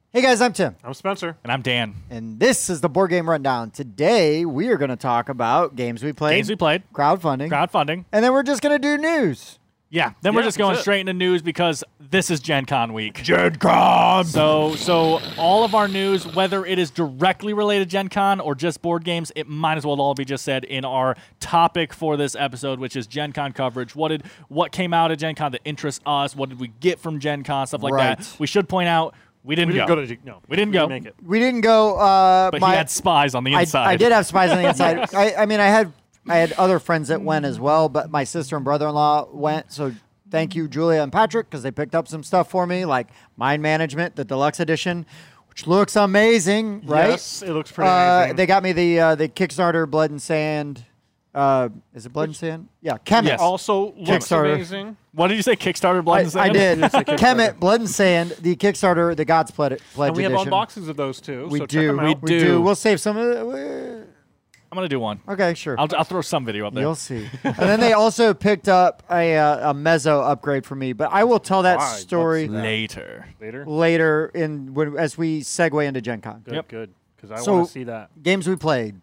Hey guys, I'm Tim. I'm Spencer. And I'm Dan. And this is the Board Game Rundown. Today, we are going to talk about games we played. Crowdfunding. And then we're just going to do news. Yeah, then we're just going straight into news because this is Gen Con week. Gen Con! So all of our news, whether it is directly related to Gen Con or just board games, it might as well all be just said in our topic for this episode, which is Gen Con coverage. What came out at Gen Con that interests us? What did we get from Gen Con? Stuff like that. We should point out, we didn't go. We didn't go. Make it. We didn't go. But he had spies on the inside. I did have spies on the inside. I had other friends that went as well, but my sister and brother-in-law went. So thank you, Julia and Patrick, because they picked up some stuff for me, like Mind Management, the deluxe edition, which looks amazing, right? Yes, it looks pretty amazing. They got me the Kickstarter Blood and Sand. Is it Blood and Sand? Yeah, Kemet. Yes. Also looks amazing. What did you say? Kickstarter Blood and Sand? I did. Kemet, Blood and Sand, the Kickstarter, the God's Pledge and we edition. have unboxings of those too. We so do. Check them out. We do. We'll save some of it. I'm going to do one. Okay, sure. I'll throw some video up there. You'll see. And then they also picked up a Mezzo upgrade for me, but I will tell that story later as we segue into Gen Con. Good. Because I want to see that. Games we played.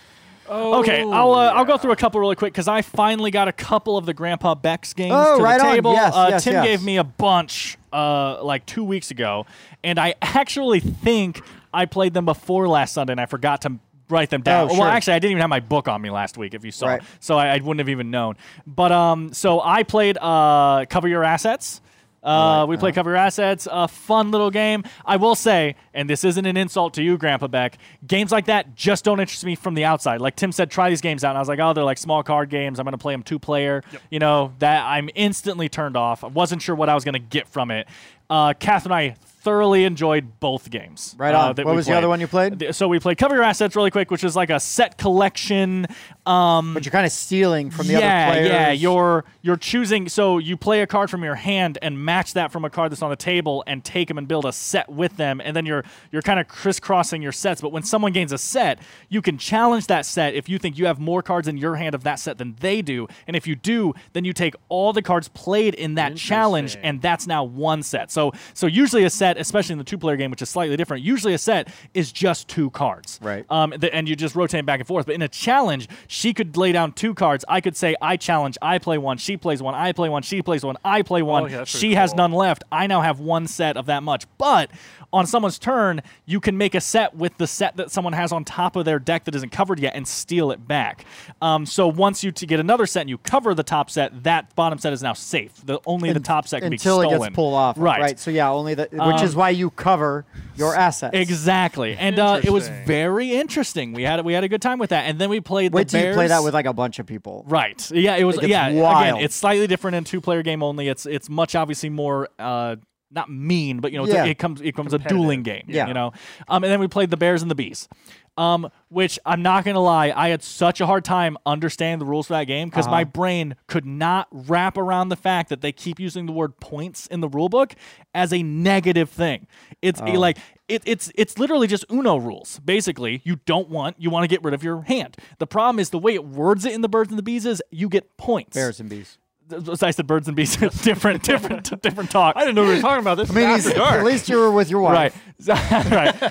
Okay, I'll go through a couple really quick because I finally got a couple of the Grandpa Beck's games to the table. Yes, Tim gave me a bunch like 2 weeks ago, and I actually think I played them before last Sunday, and I forgot to write them down. Well, actually, I didn't even have my book on me last week, if you saw. So I wouldn't have even known. But so I played Cover Your Assets. We played Cover Your Assets, a fun little game. I will say, and this isn't an insult to you, Grandpa Beck, games like that just don't interest me from the outside. Like Tim said, try these games out, and I was like, oh, they're like small card games. I'm going to play them 2-player. You know, that I'm instantly turned off. I wasn't sure what I was going to get from it. Kath and I thoroughly enjoyed both games. Right on. What was the other one you played? So we played Cover Your Assets really quick, which is like a set collection. But you're kind of stealing from the other players. Yeah, you're choosing. So you play a card from your hand and match that from a card that's on the table and take them and build a set with them. And then you're kind of crisscrossing your sets. But when someone gains a set, you can challenge that set if you think you have more cards in your hand of that set than they do. And if you do, then you take all the cards played in that challenge, and that's now one set. So usually a set, especially in the 2-player game, which is slightly different, usually a set is just 2 cards. Right. And you just rotate back and forth. But in a challenge, she could lay down 2 cards. I could say, I challenge, I play one, she plays one, I play one, she plays one, I play one, she has none left. I now have one set of that much. But on someone's turn, you can make a set with the set that someone has on top of their deck that isn't covered yet and steal it back. So once you get another set and you cover the top set, that bottom set is now safe. Only the top set can be stolen. Until it gets pulled off. Right. So yeah, only which is why you cover your assets. Exactly. And it was very interesting. We had a good time with that. And then we played the Bears. Wait till you play that with like a bunch of people. Right. Yeah, it was wild. Again, it's slightly different in 2-player game only. It's much obviously more not mean, but it comes a dueling game. Yeah. You know. And then we played the Bears and the Bees. Which I'm not going to lie, I had such a hard time understanding the rules for that game because my brain could not wrap around the fact that they keep using the word points in the rule book as a negative thing. It's it's literally just Uno rules. Basically, you want to get rid of your hand. The problem is the way it words it in the Birds and the Bees is you get points. Bears and Bees. I said Birds and Bees. different talk. I didn't know we were talking about this. At least you were with your wife. Right.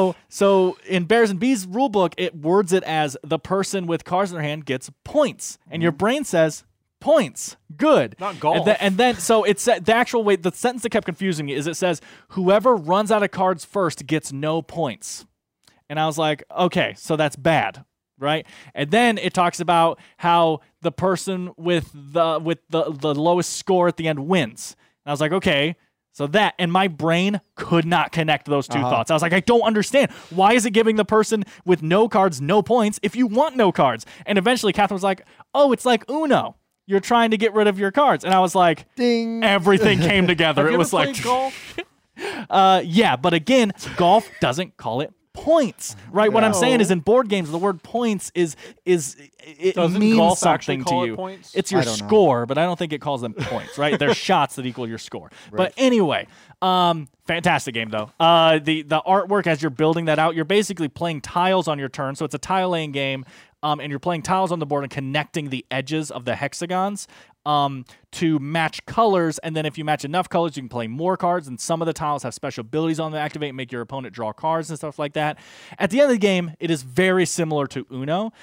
So in Bears and Bees rulebook, it words it as the person with cards in their hand gets points. And your brain says, points. Good. Not golf. And then so it's the actual way, the sentence that kept confusing me is it says, whoever runs out of cards first gets no points. And I was like, okay, so that's bad. Right, and then it talks about how the person with the lowest score at the end wins. And I was like, okay, so that, and my brain could not connect those two thoughts. I was like, I don't understand. Why is it giving the person with no cards no points if you want no cards? And eventually, Catherine was like, oh, it's like Uno. You're trying to get rid of your cards, and I was like, ding. Everything came together. Have it was you ever like played golf? Yeah, but again, golf doesn't call it points, right? What I'm saying is in board games, the word points it Doesn't means golf something actually to call it you. points? It's your I don't know. score, but I don't think it calls them points, right? They're shots that equal your score. Right. But anyway, fantastic game though. The artwork as you're building that out, you're basically playing tiles on your turn, so it's a tile laying game. And you're playing tiles on the board and connecting the edges of the hexagons. to match colors, and then if you match enough colors, you can play more cards, and some of the tiles have special abilities on them to activate and make your opponent draw cards and stuff like that. At the end of the game, it is very similar to Uno,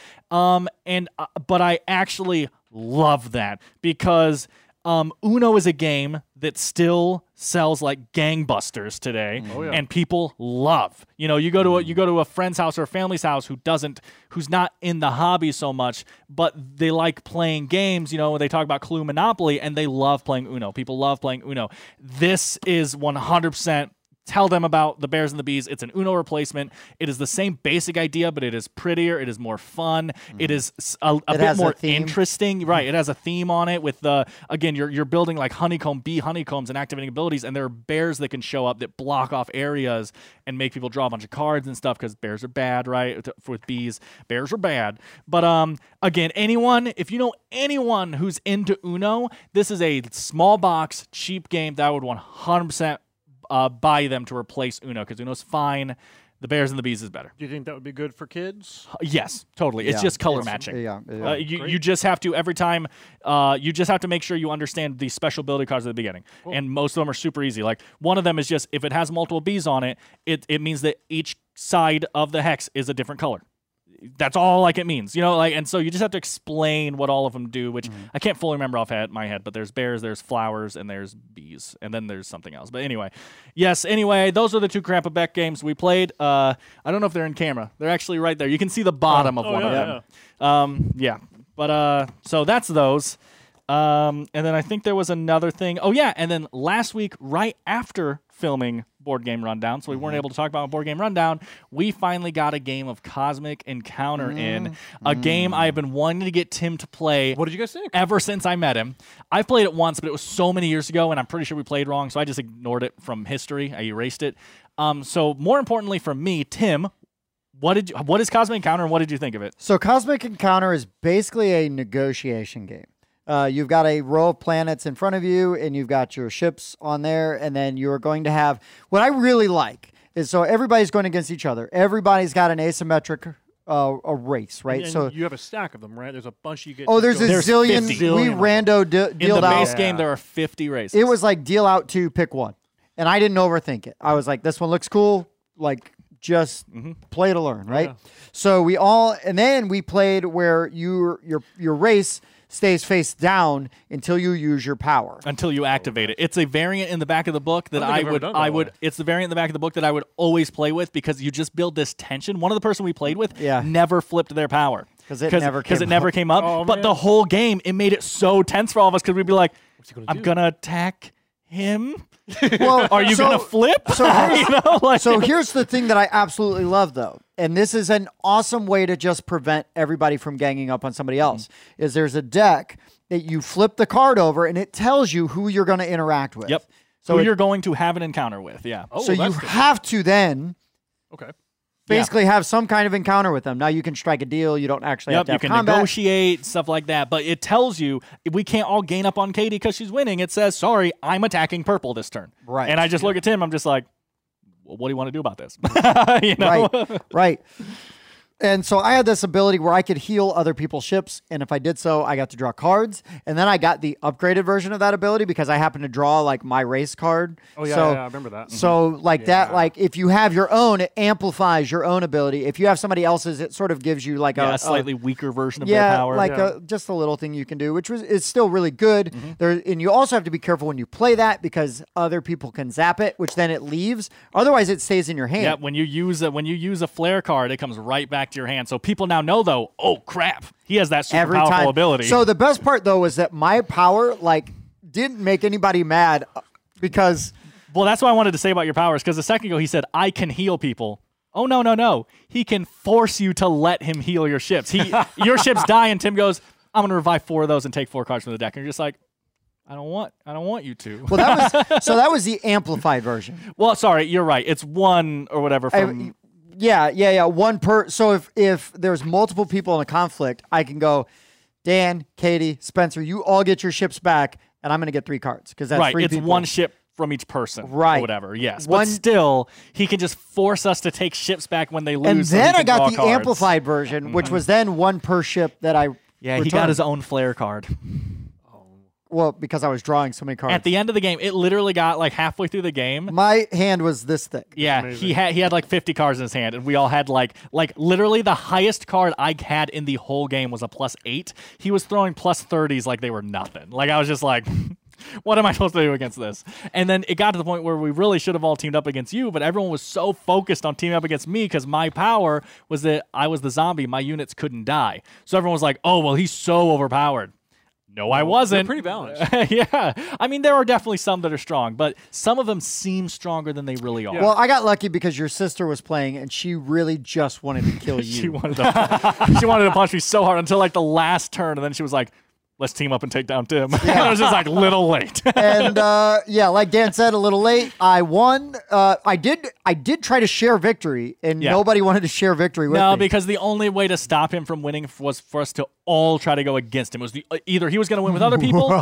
but I actually love that because Uno is a game that still sells like gangbusters today, and people love. You go to a friend's house or a family's house who's not in the hobby so much, but they like playing games. They talk about Clue, Monopoly, and they love playing Uno. People love playing Uno. This is 100%. Tell them about the Bears and the Bees. It's an Uno replacement. It is the same basic idea, but it is prettier. It is more fun. It is a bit more interesting. Right. It has a theme on it with again, you're building like bee honeycombs and activating abilities, and there are bears that can show up that block off areas and make people draw a bunch of cards and stuff because bears are bad, right? With bees, bears are bad. But again, if you know anyone who's into Uno, this is a small box, cheap game that I would 100% buy them to replace Uno because Uno's fine. The Bears and the Bees is better. Do you think that would be good for kids? Yes, totally. It's just color matching. Yeah. You just have to every time. You just have to make sure you understand the special ability cards at the beginning, and most of them are super easy. Like one of them is just if it has multiple bees on it, it means that each side of the hex is a different color. That's all it means, and so you just have to explain what all of them do, which I can't fully remember off my head, but there's bears, there's flowers, and there's bees, and then there's something else. But anyway, those are the two Grandpa Beck games we played. I don't know if they're in camera. They're actually right there. You can see the bottom of one of them. But so that's those. And then I think there was another thing. Oh, yeah, and then last week, right after filming Board Game Rundown, so we weren't able to talk about Board Game Rundown, we finally got a game of Cosmic Encounter in, a game I've been wanting to get Tim to play. What did you guys think? Ever since I met him. I played it once, but it was so many years ago, and I'm pretty sure we played wrong, so I just ignored it from history. I erased it. So more importantly for me, Tim, what is Cosmic Encounter, and what did you think of it? So Cosmic Encounter is basically a negotiation game. You've got a row of planets in front of you, and you've got your ships on there, and then you're going to have... What I really like is, so everybody's going against each other. Everybody's got an asymmetric a race, right? And so you have a stack of them, right? There's a bunch you get... Oh, there's a zillion. 50. We rando dealed out. In the base game, there are 50 races. It was like deal out to pick one. And I didn't overthink it. I was like, this one looks cool. Like, just play to learn, right? Yeah. So and then we played where your race stays face down until you use your power. Until you activate it. It's a variant in the back of the book that it's the variant in the back of the book that I would always play with because you just build this tension. One of the person we played with never flipped their power. Because it never came up. Oh, but the whole game, it made it so tense for all of us because we'd be like, I'm going to attack him. Well, are you going to flip? So here's the thing that I absolutely love, though, and this is an awesome way to just prevent everybody from ganging up on somebody else, is there's a deck that you flip the card over, and it tells you who you're going to interact with. Yep. So who you're going to have an encounter with, yeah. Oh, so you have to then basically have some kind of encounter with them. Now you can strike a deal. You don't actually have to have combat. You can negotiate, stuff like that. But it tells you we can't all gain up on Katie because she's winning. It says, sorry, I'm attacking purple this turn. Right. And I just look at Tim. I'm just like, well, what do you want to do about this? Right. And so I had this ability where I could heal other people's ships, and if I did so, I got to draw cards. And then I got the upgraded version of that ability because I happened to draw like my race card. Oh yeah, I remember that. So that, like if you have your own, it amplifies your own ability. If you have somebody else's, it sort of gives you like a slightly weaker version of their power. Just a little thing you can do, which is still really good. And you also have to be careful when you play that because other people can zap it, which then it leaves. Otherwise, it stays in your hand. Yeah, when you use a flare card, it comes right back to your hand. So people now know, though, oh, crap, he has that super powerful ability. So the best part, though, was that my power, didn't make anybody mad because... Well, that's what I wanted to say about your powers, because a second ago he said, I can heal people. Oh, no. He can force you to let him heal your ships. Your ships die, and Tim goes, I'm going to revive 4 of those and take 4 cards from the deck. And you're just like, I don't want you to. Well, that was the amplified version. Well, sorry, you're right. It's 1 or whatever from... Yeah. One per. So if there's multiple people in a conflict, I can go, Dan, Katie, Spencer, you all get your ships back, and I'm going to get 3 cards because that's 3 people. It's 1 ship from each person, right? Or whatever. Yes, but still, he can just force us to take ships back when they lose. And then I got the amplified version, which was then 1 per ship that I. Yeah, he got his own flare card. Well, because I was drawing so many cards. At the end of the game, it literally got like halfway through the game. My hand was this thick. Yeah, he had like 50 cards in his hand, and we all had like literally the highest card I had in the whole game was a +8. He was throwing +30s like they were nothing. Like I was just like, what am I supposed to do against this? And then it got to the point where we really should have all teamed up against you, but everyone was so focused on teaming up against me because my power was that I was the zombie. My units couldn't die. So everyone was like, oh, well, he's so overpowered. No, I wasn't. They're pretty balanced. Yeah. I mean, there are definitely some that are strong, but some of them seem stronger than they really are. Well, I got lucky because your sister was playing and she really just wanted to kill you. She wanted to punch me so hard until like the last turn, and then she was like, let's team up and take down Tim. And I was just like, little late. And like Dan said, a little late. I won. I did try to share victory, and nobody wanted to share victory with me. No, because the only way to stop him from winning was for us to all try to go against him. It was either he was going to win with other people, or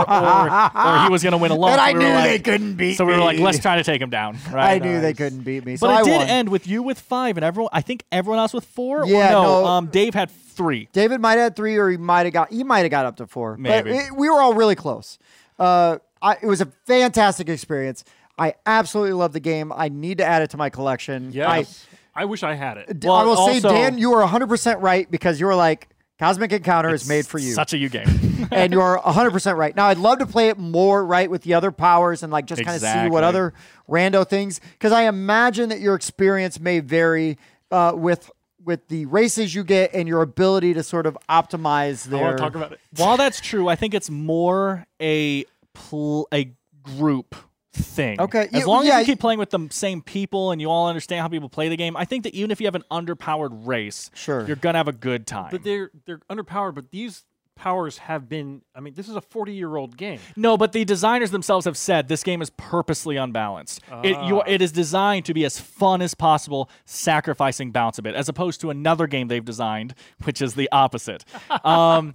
he was going to win alone. And I knew they couldn't beat me. So we were like, let's try to take him down. Right? I knew they couldn't beat me. So but it did won. end with you with 5, and I think everyone else with 4. Yeah, or no. Dave had 3. David might have had 3, or he might have got up to 4. Maybe. But we were all really close. It was a fantastic experience. I absolutely love the game. I need to add it to my collection. Yes. I wish I had it. I will say, Dan, you were 100% right because you were like, Cosmic Encounter is made for you. Such a you game. And you're 100% right. Now, I'd love to play it more right with the other powers and like just kind of see what other rando things, because I imagine that your experience may vary with the races you get and your ability to sort of optimize their... I want to talk about it. While that's true, I think it's more a group thing. Okay. As long as you keep playing with the same people and you all understand how people play the game, I think that even if you have an underpowered race, sure, you're going to have a good time. But they're underpowered, but these powers have been... I mean, this is a 40-year-old game. No, but the designers themselves have said this game is purposely unbalanced. It is designed to be as fun as possible, sacrificing balance a bit, as opposed to another game they've designed, which is the opposite. Was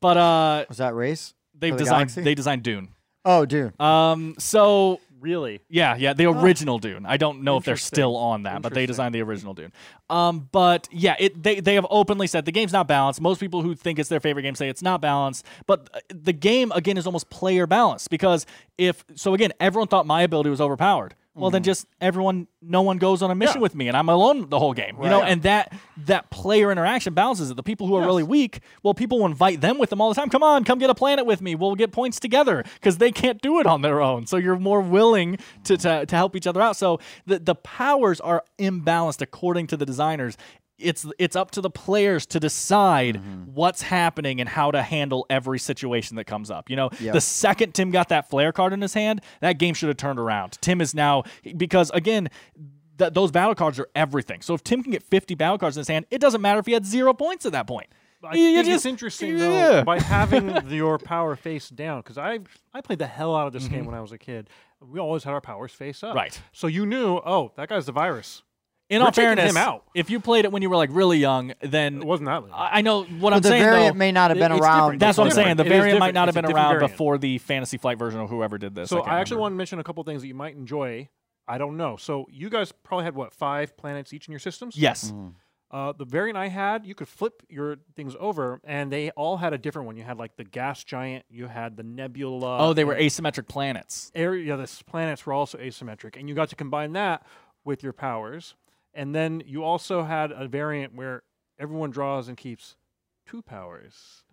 that Race? They designed Dune. Oh, Dune. So... Really? Yeah, the original Dune. I don't know if they're still on that, but they designed the original Dune. But yeah, they have openly said the game's not balanced. Most people who think it's their favorite game say it's not balanced, but the game again is almost player balanced because everyone thought my ability was overpowered. Well, then just no one goes on a mission with me, and I'm alone the whole game. Right. You know, and that player interaction balances it. The people who are really weak, well, people will invite them with them all the time. Come on, come get a planet with me. We'll get points together because they can't do it on their own. So you're more willing to help each other out. So the powers are imbalanced according to the designers. It's up to the players to decide what's happening and how to handle every situation that comes up. You know, the second Tim got that flare card in his hand, that game should have turned around. Tim is now, because again, those battle cards are everything. So if Tim can get 50 battle cards in his hand, it doesn't matter if he had 0 points at that point. I think it's interesting, though, by having your power face down, because I played the hell out of this game when I was a kid. We always had our powers face up. Right. So you knew, oh, that guy's the virus. In all fairness, if you played it when you were like really young, then it wasn't that long. I know what I'm saying. The variant may not have been around. That's what I'm saying. The variant might not have been around before the Fantasy Flight version or whoever did this. So I actually want to mention a couple things that you might enjoy. I don't know. So you guys probably had 5 planets each in your systems? Yes. The variant I had, you could flip your things over, and they all had a different one. You had like the gas giant, you had the nebula. Oh, they were asymmetric planets. The planets were also asymmetric, and you got to combine that with your powers. And then you also had a variant where everyone draws and keeps 2 powers.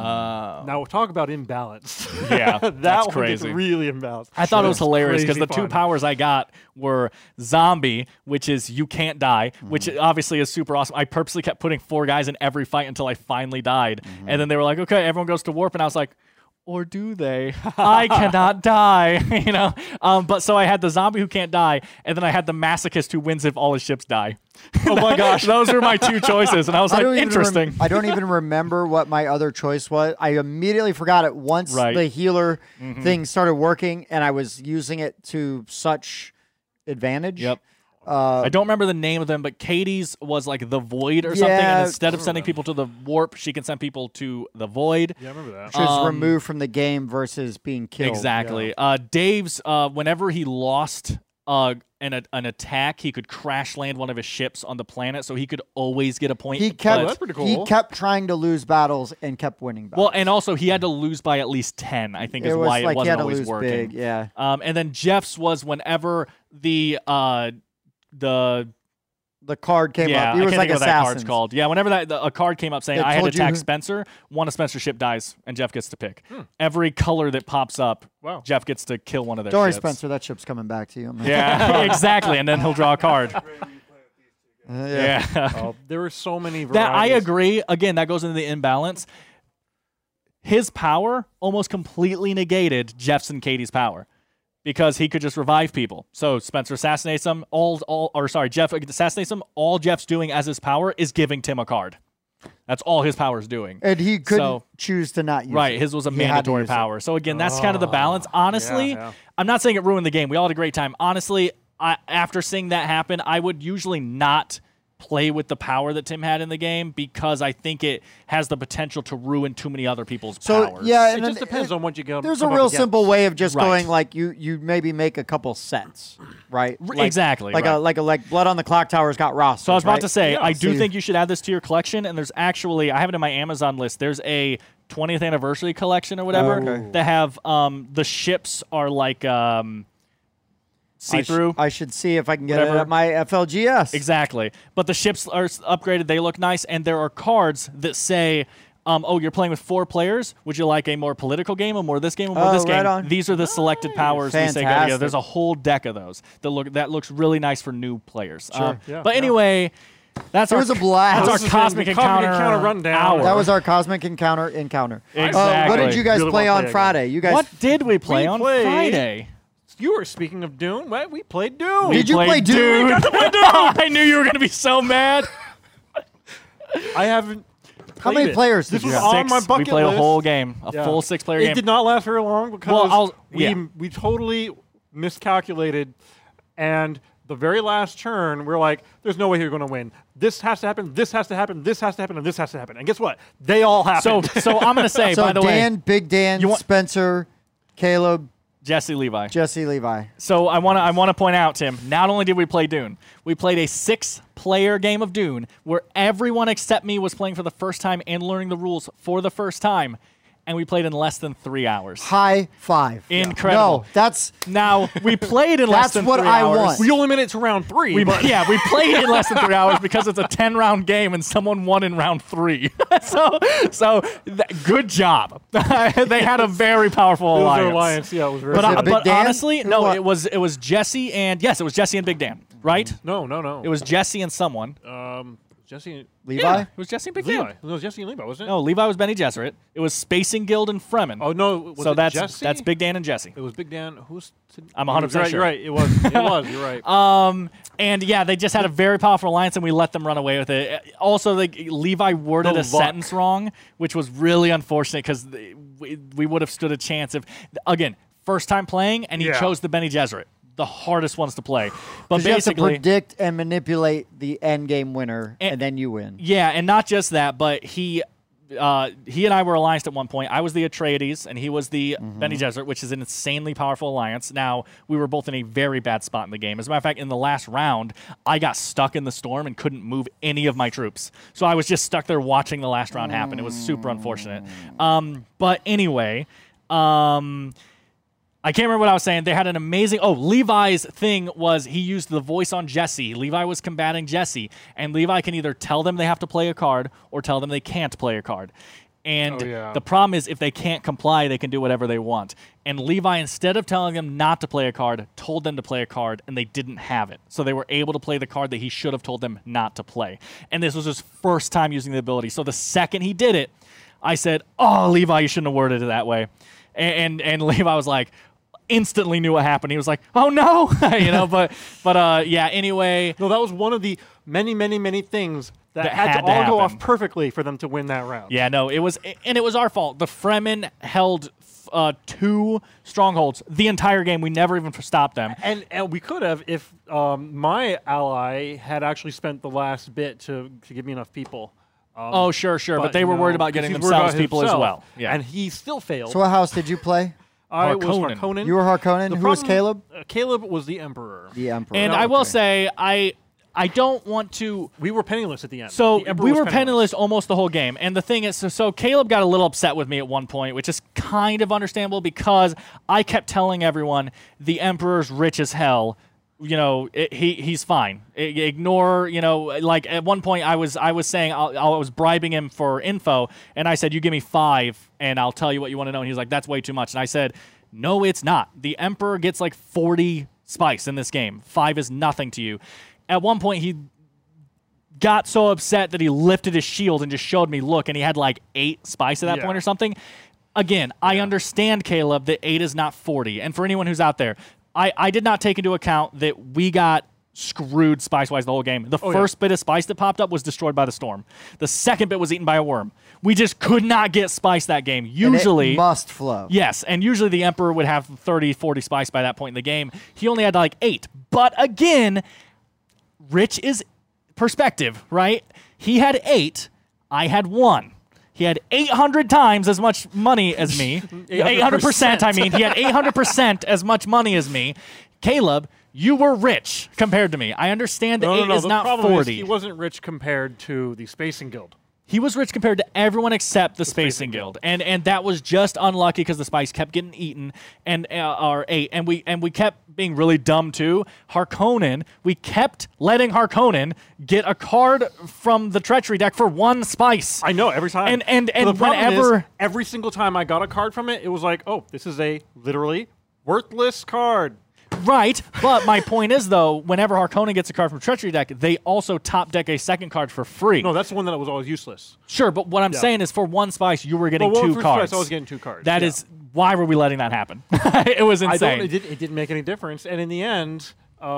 Now we'll talk about imbalance. Yeah, that one crazy. Gets really imbalanced. I thought it was hilarious because the fun. 2 powers I got were zombie, which is you can't die, which obviously is super awesome. I purposely kept putting 4 guys in every fight until I finally died. And then they were like, okay, everyone goes to warp. And I was like, or do they? I cannot die, you know? But so I had the zombie who can't die, and then I had the masochist who wins if all his ships die. Oh my gosh. Those were my 2 choices, and I was like, interesting. I don't even remember what my other choice was. I immediately forgot it once the healer thing started working, and I was using it to such advantage. Yep. I don't remember the name of them, but Katie's was like the Void or something, and instead of sending people to the warp, she can send people to the Void. Yeah, I remember that. Which is removed from the game versus being killed. Exactly. Dave's, whenever he lost an attack, he could crash land one of his ships on the planet, so he could always get a point. He kept that's pretty cool. he kept trying to lose battles and kept winning battles. Well, and also he had to lose by at least 10, I think, is was why like it he had wasn't to always lose working. big, yeah. And then Jeff's was whenever the card came yeah, up. He I was can't like think of what that card's Assassins. called. Yeah, whenever a card came up saying That I had to told you attack who- Spencer, one of Spencer's ship dies, and Jeff gets to pick. Every color that pops up, Wow. Jeff gets to kill one of their Don't worry, ships. Spencer, that ship's coming back to you. Yeah, exactly, and then he'll draw a card. Yeah. Yeah. There were so many varieties. That I agree. Again, that goes into the imbalance. His power almost completely negated Jeff's and Katie's power because he could just revive people. So Spencer assassinates him. Jeff assassinates him. All Jeff's doing as his power is giving Tim a card. That's all his power's doing. And he couldn't So- choose to not use Right, it. his was a He had to mandatory use it. power. So again, that's kind of the balance. Honestly, yeah. I'm not saying it ruined the game. We all had a great time. Honestly, after seeing that happen, I would usually not play with the power that Tim had in the game because I think it has the potential to ruin too many other people's So powers. yeah, It and just depends on what you go. There's a come up real against. simple way of just Right. going like you maybe make a couple sets, right? Exactly, Like right. like Blood on the Clock Tower's got rosters. So I was about right? to say, Yeah. I do So think you should add this to your collection. And there's actually, I have it in my Amazon list. There's a 20th anniversary collection or whatever okay. that have the ships are like see-through. I should see if I can get Whatever. it at my FLGS. Exactly. But the ships are upgraded. They look nice. And there are cards that say, oh, you're playing with 4 players. Would you like a more political game, or more this game, or more Oh, this right game? on. These are the selected powers we say go together. Fantastic. There's a whole deck of those that looks really nice for new players. Yeah, But yeah. anyway, that's It our was a blast. That's our Cosmic Encounter rundown. hour. That was our Cosmic Encounter. Exactly. What did you guys Really play wanna on play Friday? You guys. What did we play We on played- Friday? You were speaking of Dune. What? We played Dune. Did you Played play Dune? I knew you were going to be so mad. I haven't. How played many it. players This did you was have? on my bucket We played list. a whole game, a Yeah. full 6-player It game. did not last very long because Well, yeah. we totally miscalculated, and the very last turn, we're like, "There's no way you're going to win. This has to happen. This has to happen. This has to happen, and this has to happen." And guess what? They all So, happened. so I'm going to say, So by the Dan, way, Big Dan, You want- Spencer, Caleb, Jesse Levi. Jesse Levi. So I want to point out, Tim, not only did we play Dune, we played a 6-player game of Dune where everyone except me was playing for the first time and learning the rules for the first time, and we played in less than 3 hours. High five. Incredible. No, that's Now, we played in less That's than what 3 I hours. want. we only made it to round 3. We but we played in less than 3 hours because it's a 10-round game and someone won in round 3. Good job. They had a very powerful it was alliance. an alliance. Yeah, it was very. But, good. Big but Dan? honestly, Who no, won? it was Jesse and yes, it was Jesse and Big Dan, right? no. It was Jesse and someone. Jesse. Levi. Yeah, it was Jesse and Big Levi. Dan. It was Jesse and Levi, wasn't it? No, Levi was Benny Gesserit. It was Spacing Guild and Fremen. Oh no. Was so it that's Jesse? Big Dan and Jesse. It was Big Dan. Who's? I'm 100% You're right. It was. It was. You're right. And yeah, they just had a very powerful alliance, and we let them run away with it. Also, Levi worded The a luck. sentence wrong, which was really unfortunate because we would have stood a chance if, again, first time playing, and he Yeah. chose the Benny Gesserit, the hardest ones to play. But 'Cause you have to basically, predict and manipulate the end game winner, and then you win. yeah, and not just that, but he and I were allianced at one point. I was the Atreides, and he was the Benny Gesserit, which is an insanely powerful alliance. Now, we were both in a very bad spot in the game. As a matter of fact, in the last round, I got stuck in the storm and couldn't move any of my troops. So I was just stuck there watching the last round happen. It was super unfortunate. But anyway, I can't remember what I was saying. They had an amazing... Oh, Levi's thing was he used the voice on Jesse. Levi was combating Jesse. And Levi can either tell them they have to play a card or tell them they can't play a card. And Oh, yeah. the problem is if they can't comply, they can do whatever they want. And Levi, instead of telling them not to play a card, told them to play a card, and they didn't have it. So they were able to play the card that he should have told them not to play. And this was his first time using the ability. So the second he did it, I said, "Oh, Levi, you shouldn't have worded it that way." And Levi was like... instantly knew what happened. He was like, "Oh no," but yeah. Anyway, No, that was one of the many, many, many things that had had to to all go off happen. perfectly for them to win that round. yeah, no, it was our fault. The Fremen held 2 strongholds the entire game. We never even stopped them. And we could have if my ally had actually spent the last bit to give me enough people. Oh, sure, but they were no, worried about 'cause getting he's worried about themselves people as himself, well. Yeah, and he still failed. So what house did you play? I was Harkonnen. Harkonnen. You were Harkonnen. Who was Caleb? Caleb was the Emperor. The Emperor. And I will say, I don't want to. We were penniless at the end. So The Emperor we was were penniless almost the whole game. And the thing is, so Caleb got a little upset with me at one point, which is kind of understandable because I kept telling everyone the Emperor's rich as hell. You know, he's fine. Ignore, you know, like at one point I was saying I was bribing him for info, and I said, you give me 5 and I'll tell you what you want to know. And he's like, that's way too much. And I said, no, it's not. The Emperor gets like 40 spice in this game. 5 is nothing to you. At one point he got so upset that he lifted his shield and just showed me, look, and he had like 8 spice at that point or something. Again, I understand, Caleb, that 8 is not 40. And for anyone who's out there, I did not take into account that we got screwed spice-wise the whole game. The first bit of spice that popped up was destroyed by the storm. The second bit was eaten by a worm. We just could not get spice that game. Usually, and it must flow. Yes, and usually the Emperor would have 30, 40 spice by that point in the game. He only had like 8. But again, Rich is perspective, right? He had 8. I had 1. He had 800 times as much money as me. 800%, I mean. He had 800% as much money as me. Caleb, you were rich compared to me. I understand that 8 is not 40. He wasn't rich compared to the Spacing Guild. He was rich compared to everyone except the Spacing Guild. And that was just unlucky because the spice kept getting eaten and or ate. And we kept being really dumb too. Harkonnen, we kept letting Harkonnen get a card from the treachery deck for 1 spice. I know, every time. And the whenever is, every single time I got a card from it, it was like, oh, this is a literally worthless card. Right, but my point is, though, whenever Harkonnen gets a card from Treachery deck, they also top deck a second card for free. No, that's the one that was always useless. Sure, but what I'm saying is for 1 spice, you were getting 2 cards. I was getting 2 cards. That is, why were we letting that happen? It was insane. It didn't make any difference. And in the end,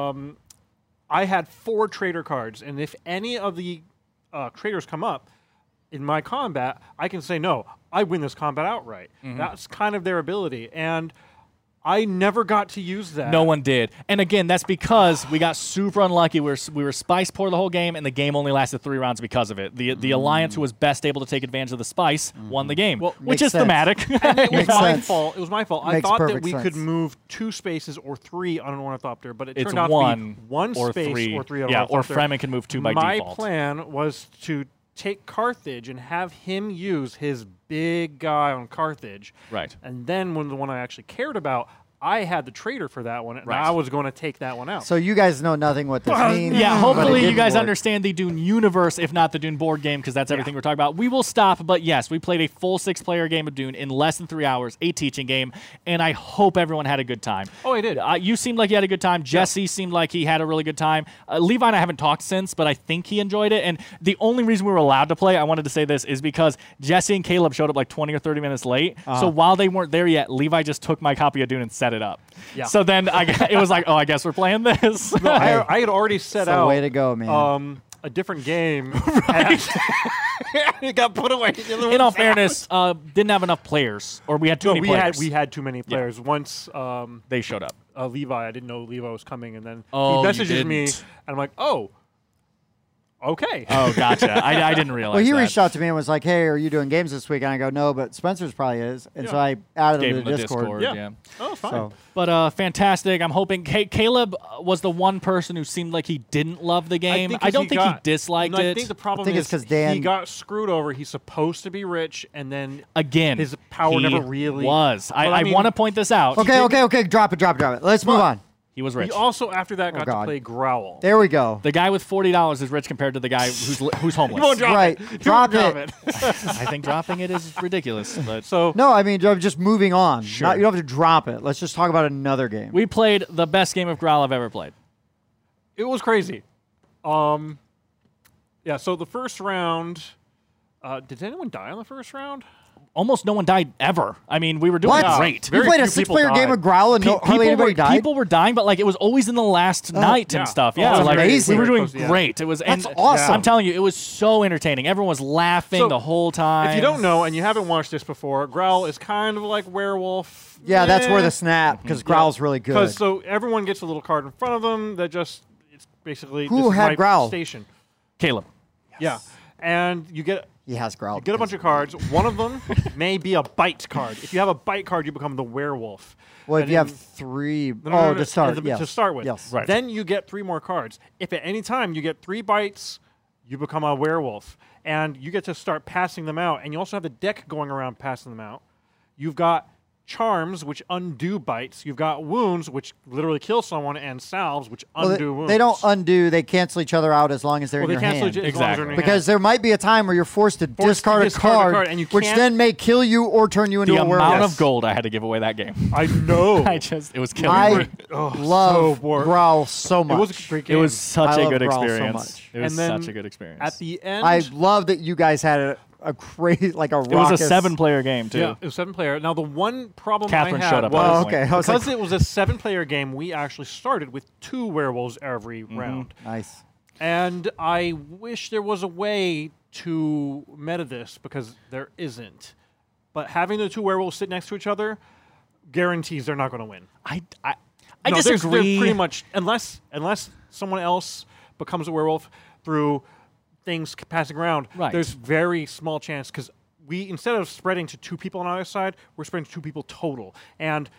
I had 4 trader cards. And if any of the traders come up in my combat, I can say, no, I win this combat outright. That's kind of their ability. And I never got to use that. No one did. And again, that's because we got super unlucky. We were spice poor the whole game, and the game only lasted 3 rounds because of it. The Alliance, who was best able to take advantage of the spice, won the game, which is thematic. It was my fault. It was my fault. I thought that we sense. could move 2 spaces or 3 on an Ornithopter, but it It's turned out to be 1 or space 3. or 3 on an Yeah, Ornithopter. or Fremen can move 2 by my default. My plan was to take Carthage and have him use his big guy on Carthage. Right. And then when the one I actually cared about, I had the trader for that one, and I was going to take that one out. So you guys know nothing what this means. Yeah, but hopefully it you guys didn't work. understand the Dune universe, if not the Dune board game, because that's everything we're talking about. We will stop, but yes, we played a full 6-player game of Dune in less than 3 hours, a teaching game, and I hope everyone had a good time. Oh, I did. You seemed like you had a good time. Jesse seemed like he had a really good time. Levi and I haven't talked since, but I think he enjoyed it, and the only reason we were allowed to play, I wanted to say this, is because Jesse and Caleb showed up like 20 or 30 minutes late, so while they weren't there yet, Levi just took my copy of Dune and set it up. Yeah. So then it was like, oh, I guess we're playing this. No, I had already set It's a out way to go, man. a different game. It got put away. In all fairness, didn't have enough players, or we had too many players. We had too many players. Once They showed up. Levi, I didn't know Levi was coming, and then Oh, he you messages me, didn't. and I'm like, oh, okay. Oh, gotcha. I didn't realize Well, he that. reached out to me and was like, "Hey, are you doing games this week?" And I go, "No, but Spencer's probably is." And so I added Gave him him to the the Discord. Yeah. Oh, fine. So But fantastic. I'm hoping Caleb was the one person who seemed like he didn't love the game. I don't think he disliked no, it. I think the problem think is it's 'cause Dan- he got screwed over. He's supposed to be rich, and then Again, his power he never really was. Well, I mean, want to point this out. okay, drop it. Let's move on. He was rich. He also after that got to God. play Growl. There we go. The guy with $40 is rich compared to the guy who's homeless. You won't drop Right. it. Drop You won't it. I think dropping it is ridiculous. But So No, I mean, I'm just moving on. Sure. You don't have to drop it. Let's just talk about another game. we played the best game of Growl I've ever played. it was crazy. Yeah. So the first round. Did anyone die on the first round? Almost no one died ever. I mean, we were doing What? great. You played a few people 6-player game died. of Growl and hardly anybody died? People were dying, but like it was always in the last night yeah. and stuff. Oh, Yeah, that's like amazing. we were doing Yeah. great. It was That's and awesome. I'm telling you, it was so entertaining. Everyone was laughing So, the whole time. If you don't know and you haven't watched this before, Growl is kind of like Werewolf. Yeah, that's where the snap, because Growl's really good. Because so everyone gets a little card in front of them that just it's basically Who this is had my Growl? station. Caleb. Yeah, and you get He has Growl. You get a bunch of cards. One of them may be a bite card. If you have a bite card, you become the werewolf. Well, if And you then- have 3... No, to start, yes. To start with. Yes. Right. Then you get 3 more cards. If at any time you get 3 bites, you become a werewolf. And you get to start passing them out. And you also have the deck going around passing them out. You've got charms, which undo bites. You've got wounds, which literally kill someone, and salves, which undo wounds. They don't undo. They cancel each other out as long as they're Well, in they your cancel hand. each- as long as Exactly. they're in your Because hand. there might be a time where you're forced to discard a card, and you which can't- then may kill you or turn you into The a werewolf. amount of gold I had to give away that game. I know. It was killing I me. love so bored. Growl so much. It was a great It game. was such I a love good Growl so experience. much. It was And then such a good experience. At the end, I love that you guys had a crazy, like a it was raucous... a 7-player game, too. yeah, it was 7-player. Now the one problem Catherine I had showed up at was that Oh, point. okay. I was because like, it was a 7-player game. We actually started with 2 werewolves every round, nice. and I wish there was a way to meta this because there isn't. But having the 2 werewolves sit next to each other guarantees they're not going to win. I No, there's disagree. pretty much unless someone else becomes a werewolf through things passing around. Right. There's very small chance because we instead of spreading to 2 people on either side, we're spreading to 2 people total. And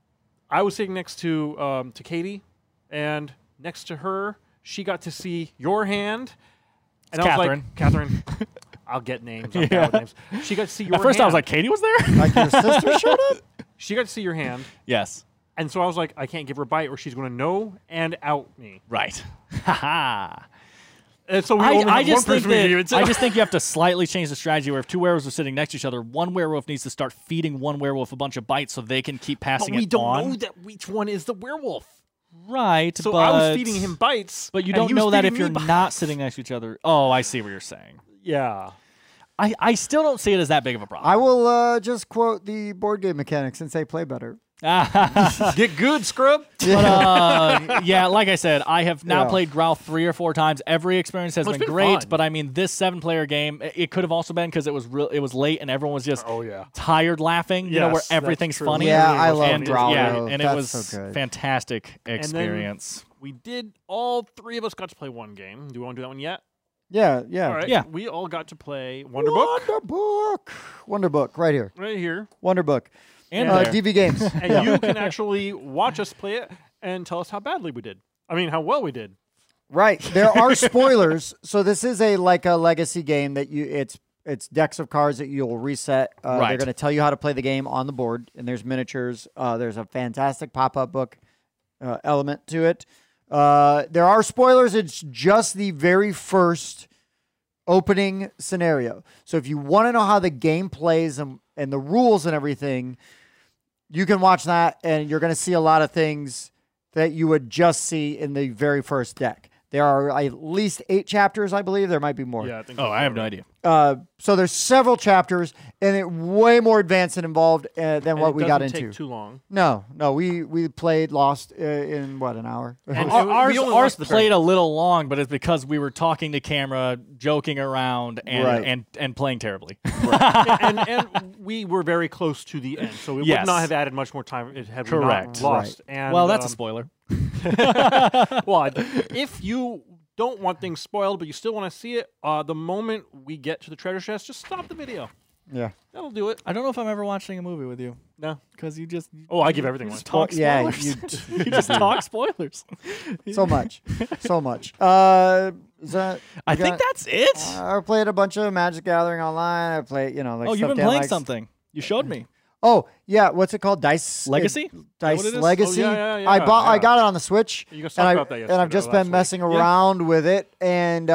I was sitting next to Katie, and next to her, she got to see your hand. And It's I was Catherine. like, Catherine, I'll get names. I'm bad with names. She got to see your At first, hand. I was like, Katie was there? Like your sister showed up? She got to see your hand. Yes. And so I was like, I can't give her a bite or she's going to know and out me. Right. Haha. And so we only I have just one think person we can give it that to. I just think you have to slightly change the strategy where if 2 werewolves are sitting next to each other, one werewolf needs to start feeding one werewolf a bunch of bites so they can keep But passing we it don't on. know that which one is the werewolf. Right. So but I was feeding him bites. But you and don't he was know that if feeding you're me bites. not sitting next to each other. Oh, I see what you're saying. Yeah. I still don't see it as that big of a problem. I will just quote the board game mechanics and say play better. Get good, scrub. But yeah, like I said, I have now Yeah. played Growl 3 or 4 times. Every experience has Well, it's been been great, fun. but I mean, this 7-player game, it could have also been because it was late and everyone was just Oh, yeah. tired laughing. You know, where Yes, that's everything's true. funny. Yeah, really I was love funny. Growl. Yeah, though. and it That's was so good. fantastic then- experience. We did, all 3 of us got to play one game. Do you want to do that one yet? Yeah, yeah. All right. Yeah. We all got to play Wonderbook Wonderbook, right here. right here. Wonderbook. And Yeah. there. DV Games. And you can actually watch us play it and tell us how badly we did. I mean, how well we did. Right. There are spoilers. So this is a legacy game that it's decks of cards that you'll reset. They're Right. going to tell you how to play the game on the board, and there's miniatures. There's a fantastic pop-up book element to it. There are spoilers. It's just the very first opening scenario. So if you want to know how the game plays and the rules and everything, you can watch that, and you're going to see a lot of things that you would just see in the very first deck. There are at least 8 chapters, I believe. There might be more. Yeah, I think. Oh, I have no idea. So there's several chapters, and it way more advanced and involved than what we got into. Take too long. No, we played Lost in what, an hour? And Ours we only ours lost the played a little long, but it's because we were talking to camera, joking around, and Right. and playing terribly. and we were very close to the end, so it Yes. would not have added much more time had we Correct. not lost. And, Well, that's a spoiler. well, if you don't want things spoiled, but you still want to see it, the moment we get to the treasure chest, just stop the video. Yeah. That'll do it. I don't know if I'm ever watching a movie with you No. because you just Oh, I give everything away. talk Yeah, spoilers. you You just talk spoilers. so much. So much. Is that, I think that's it. I played a bunch of Magic Gathering online. I played, like Oh, you've stuff been Dan playing likes. something. You showed me. Oh, yeah. What's it called? Dice Legacy? Dice what it is? Legacy. Oh, yeah, I bought. I yeah. got it on the Switch. You guys and talked about that and I've yesterday, just last been week. messing Yeah. around with it, and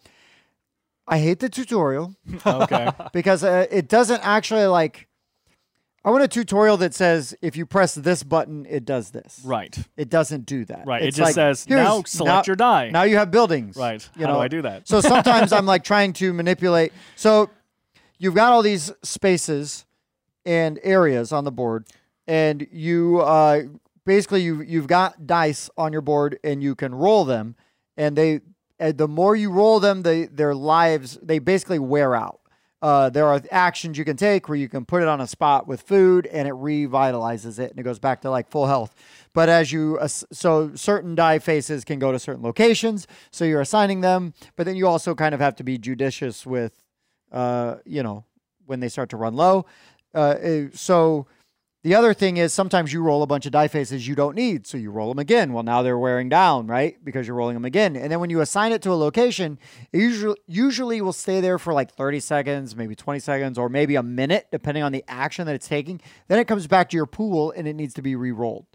I hate the tutorial Okay. because it doesn't actually like. I want a tutorial that says if you press this button, it does this. Right. It doesn't do that. Right. It's it just like, says here's- now select your die. Now you have buildings. Right. You How know, do I do that? So sometimes I'm like trying to manipulate. So you've got all these spaces and areas on the board, and you basically you've got dice on your board, and you can roll them, and the more you roll them, their lives they basically wear out. There are actions you can take where you can put it on a spot with food and it revitalizes it and it goes back to like full health. But so certain die faces can go to certain locations, so you're assigning them, but then you also kind of have to be judicious with when they start to run low. So the other thing is sometimes you roll a bunch of die faces you don't need. So you roll them again. Well, now they're wearing down, right? Because you're rolling them again. And then when you assign it to a location, it usually will stay there for like 30 seconds, maybe 20 seconds, or maybe a minute, depending on the action that it's taking. Then it comes back to your pool and it needs to be re-rolled.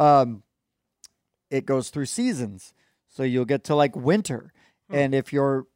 It goes through seasons. So you'll get to like winter. And if your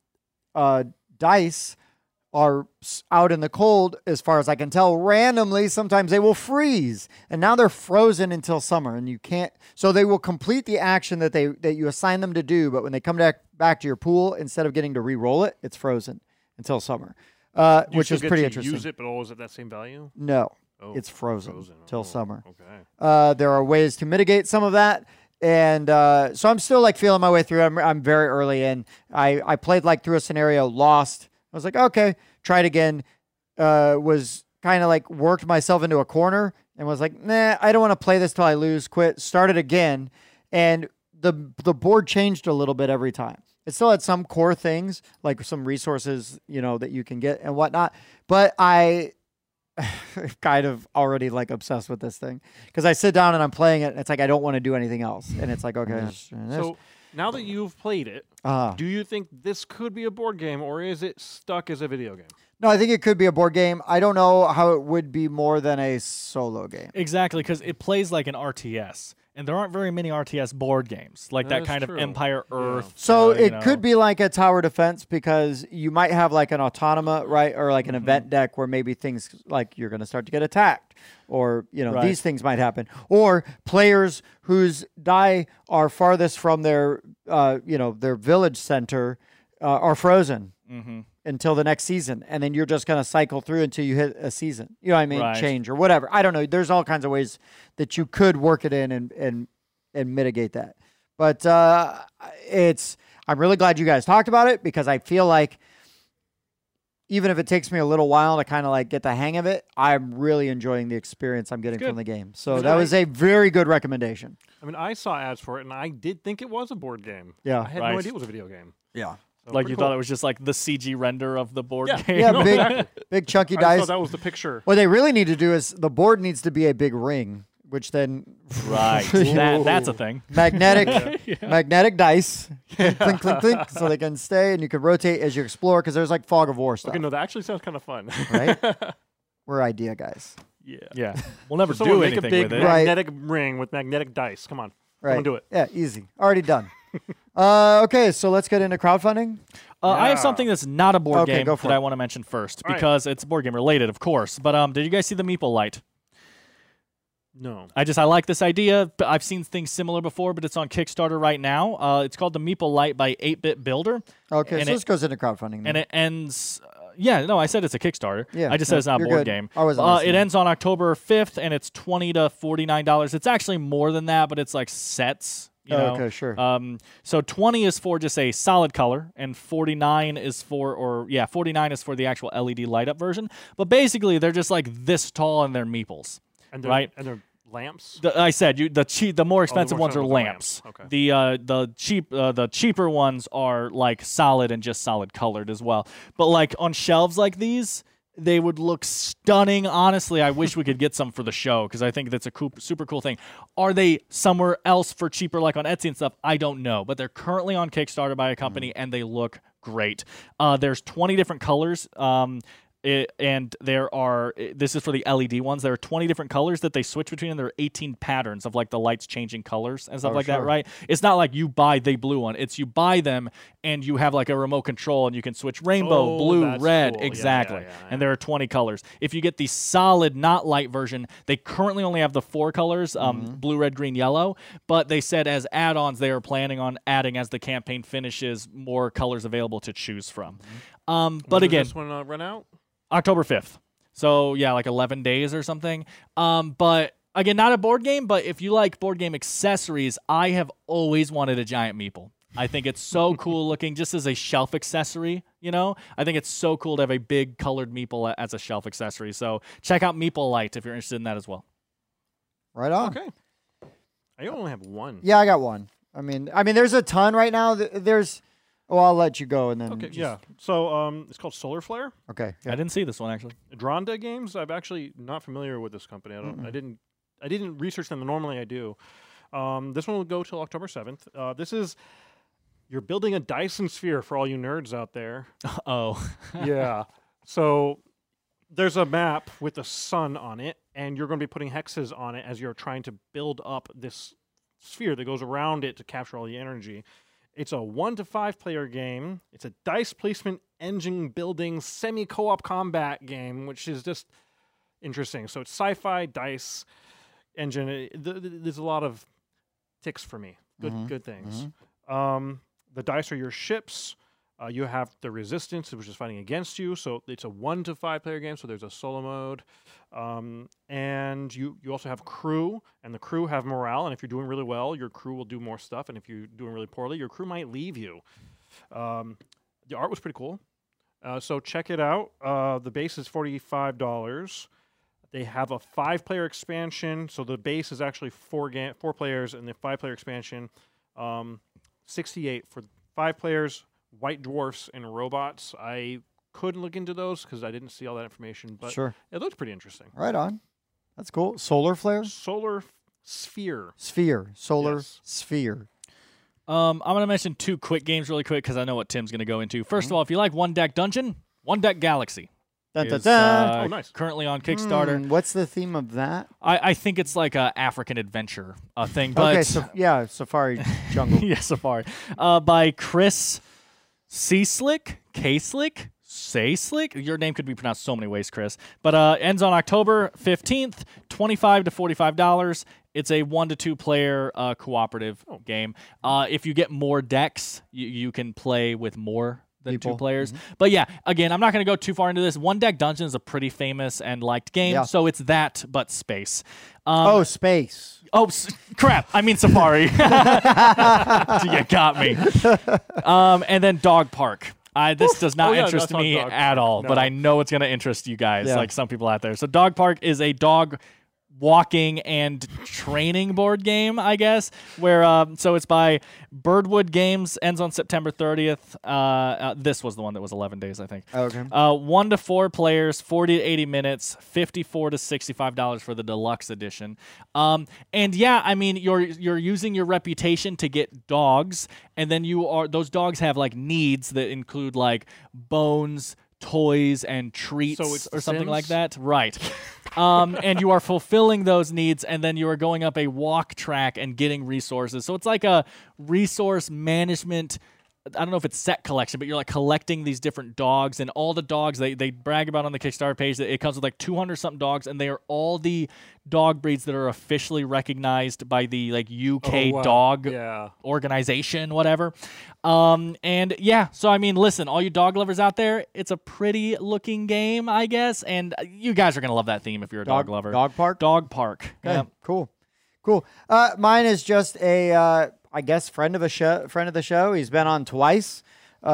dice are out in the cold, as far as I can tell, randomly, sometimes they will freeze. And now they're frozen until summer. And you can't, so they will complete the action that you assign them to do. But when they come back to your pool, instead of getting to re-roll it, it's frozen until summer, which is pretty interesting. Use it, but always at that same value? No, it's frozen till summer. Okay. There are ways to mitigate some of that. And so I'm still like feeling my way through. I'm very early in. I played like through a scenario, lost. I was like, okay, try it again. Was kind of like worked myself into a corner and was like, nah, I don't want to play this till I lose, quit. Started again. And the board changed a little bit every time. It still had some core things, like some resources, that you can get and whatnot. But I kind of already like obsessed with this thing because I sit down and I'm playing it and it's like I don't want to do anything else, and it's like okay. So now that you've played it, do you think this could be a board game or is it stuck as a video game? No, I think it could be a board game. I don't know how it would be more than a solo game. Exactly, because it plays like an RTS. And there aren't very many RTS board games, like that kind of Empire Earth. So it could be like a tower defense because you might have like an automa, right? Or like an event deck where maybe things like you're going to start to get attacked or, these things might happen. Or players whose die are farthest from their village center are frozen. Until the next season, and then you're just going to cycle through until you hit a season. You know what I mean? Right. Change or whatever. I don't know. There's all kinds of ways that you could work it in and mitigate that. But I'm really glad you guys talked about it because I feel like even if it takes me a little while to kind of like get the hang of it, I'm really enjoying the experience I'm getting from the game. So that was a very good recommendation. I mean, I saw ads for it, and I did think it was a board game. Yeah. I had no idea it was a video game. Yeah. So like you thought it was just like the CG render of the board game. Yeah, exactly. big chunky I dice. thought that was the picture. What they really need to do is the board needs to be a big ring, which then that's a thing. Magnetic dice, clink, clink, clink, clink, so they can stay and you can rotate as you explore because there's like fog of war stuff. Okay, no, that actually sounds kind of fun. Right? We're idea guys. Yeah. We'll never So do make anything a big with it. magnetic ring with magnetic dice. Come on. Right. Come on, do it. Yeah, easy. Already done. Okay, so let's get into crowdfunding. I have something that's not a board game go for that it. I want to mention first because it's board game related, of course. But did you guys see the Meeple Light? No. I like this idea. But I've seen things similar before, but it's on Kickstarter right now. It's called the Meeple Light by 8-Bit Builder. Okay, and so this goes into crowdfunding. Then. And it ends... I said it's a Kickstarter. Yeah, I just said it's not a board game. I wasn't listening. It ends on October 5th, and it's $20 to $49. It's actually more than that, but it's like sets. Okay, sure. So 20 is for just a solid color, and 49 is for the actual LED light up version. But basically, they're just like this tall, and they're meeples, and they're, right? And they're lamps. I said the more expensive ones are lamps. Okay. The cheaper ones are like solid and just solid colored as well. But like on shelves like these, they would look stunning. Honestly, I wish we could get some for the show because I think that's a super cool thing. Are they somewhere else for cheaper, like on Etsy and stuff? I don't know, but they're currently on Kickstarter by a company, and they look great. There's 20 different colors. And this is for the LED ones. There are 20 different colors that they switch between, and there are 18 patterns of like the lights changing colors and stuff that, right? It's not like you buy the blue one. It's you buy them and you have like a remote control and you can switch rainbow, blue, red, cool. exactly. Yeah. And there are 20 colors. If you get the solid, not light version, they currently only have the 4 colors, blue, red, green, yellow. But they said as add-ons, they are planning on adding, as the campaign finishes, more colors available to choose from. But again, does this one run out? October 5th. So, like 11 days or something. But, again, not a board game, but if you like board game accessories, I have always wanted a giant meeple. I think it's so cool looking just as a shelf accessory, I think it's so cool to have a big colored meeple as a shelf accessory. So, check out Meeple Light if you're interested in that as well. Right on. Okay. I only have one. Yeah, I got one. I mean, there's a ton right now. There's... Well, I'll let you go and then. Okay, yeah. So it's called Solar Flare. Okay. I didn't see this one actually. Dronda Games. I'm actually not familiar with this company. I didn't research them. Normally I do. This one will go till October 7th. This is you're building a Dyson sphere for all you nerds out there. Oh. Yeah. So there's a map with the sun on it, and you're going to be putting hexes on it as you're trying to build up this sphere that goes around it to capture all the energy. It's a 1 to 5 player game. It's a dice placement, engine building, semi-co-op combat game, which is just interesting. So it's sci-fi, dice, engine. There's a lot of ticks for me. Good things. The dice are your ships. You have the resistance, which is fighting against you. So it's a 1 to 5 player game. So there's a solo mode. And you also have crew, and the crew have morale. And if you're doing really well, your crew will do more stuff. And if you're doing really poorly, your crew might leave you. The art was pretty cool. So check it out. The base is $45. They have a 5-player expansion. So the base is actually 4 players, and the 5-player expansion, 68 for 5 players. White dwarfs and robots. I couldn't look into those because I didn't see all that information, but it looked pretty interesting. Right on. That's cool. Solar Flare? Solar Sphere. Solar Sphere. I'm going to mention 2 quick games really quick because I know what Tim's going to go into. First of all, if you like One Deck Dungeon, One Deck Galaxy. Dun, dun, dun. Oh, nice. Currently on Kickstarter. What's the theme of that? I think it's like a African adventure thing. But okay, so yeah, Safari Jungle. Yeah, Safari. By Chris K-Slick? Say-Slick? Your name could be pronounced so many ways, Chris. But ends on October 15th, $25 to $45. It's a 1 to 2 player cooperative game. If you get more decks, you can play with more than 2 players. But yeah, again, I'm not going to go too far into this. One Deck Dungeon is a pretty famous and liked game, so it's that, but space. Space. Oh, crap. I mean Safari. You got me. And then Dog Park. This does not interest me at all, but I know it's going to interest you guys, like some people out there. So Dog Park is a dog walking and training board game, I guess, where so it's by Birdwood Games, ends on September 30th. This was the one that was 11 days, I think. Okay. 1 to 4 players, 40 to 80 minutes, $54 to $65 for the deluxe edition. And yeah, I mean, you're using your reputation to get dogs, and then those dogs have like needs that include like bones, toys, and treats, or something like that. Right. And you are fulfilling those needs, and then you are going up a walk track and getting resources. So it's like a resource management, I don't know if it's set collection, but you're like collecting these different dogs, and all the dogs they brag about on the Kickstarter page that it comes with like 200-something dogs, and they are all the dog breeds that are officially recognized by the like UK dog organization, whatever. And yeah, so I mean, listen, all you dog lovers out there, it's a pretty looking game, I guess, and you guys are gonna love that theme if you're a dog lover. Dog Park? Dog Park. Okay, Yeah. cool. Mine is just a I guess friend of the show. He's been on twice.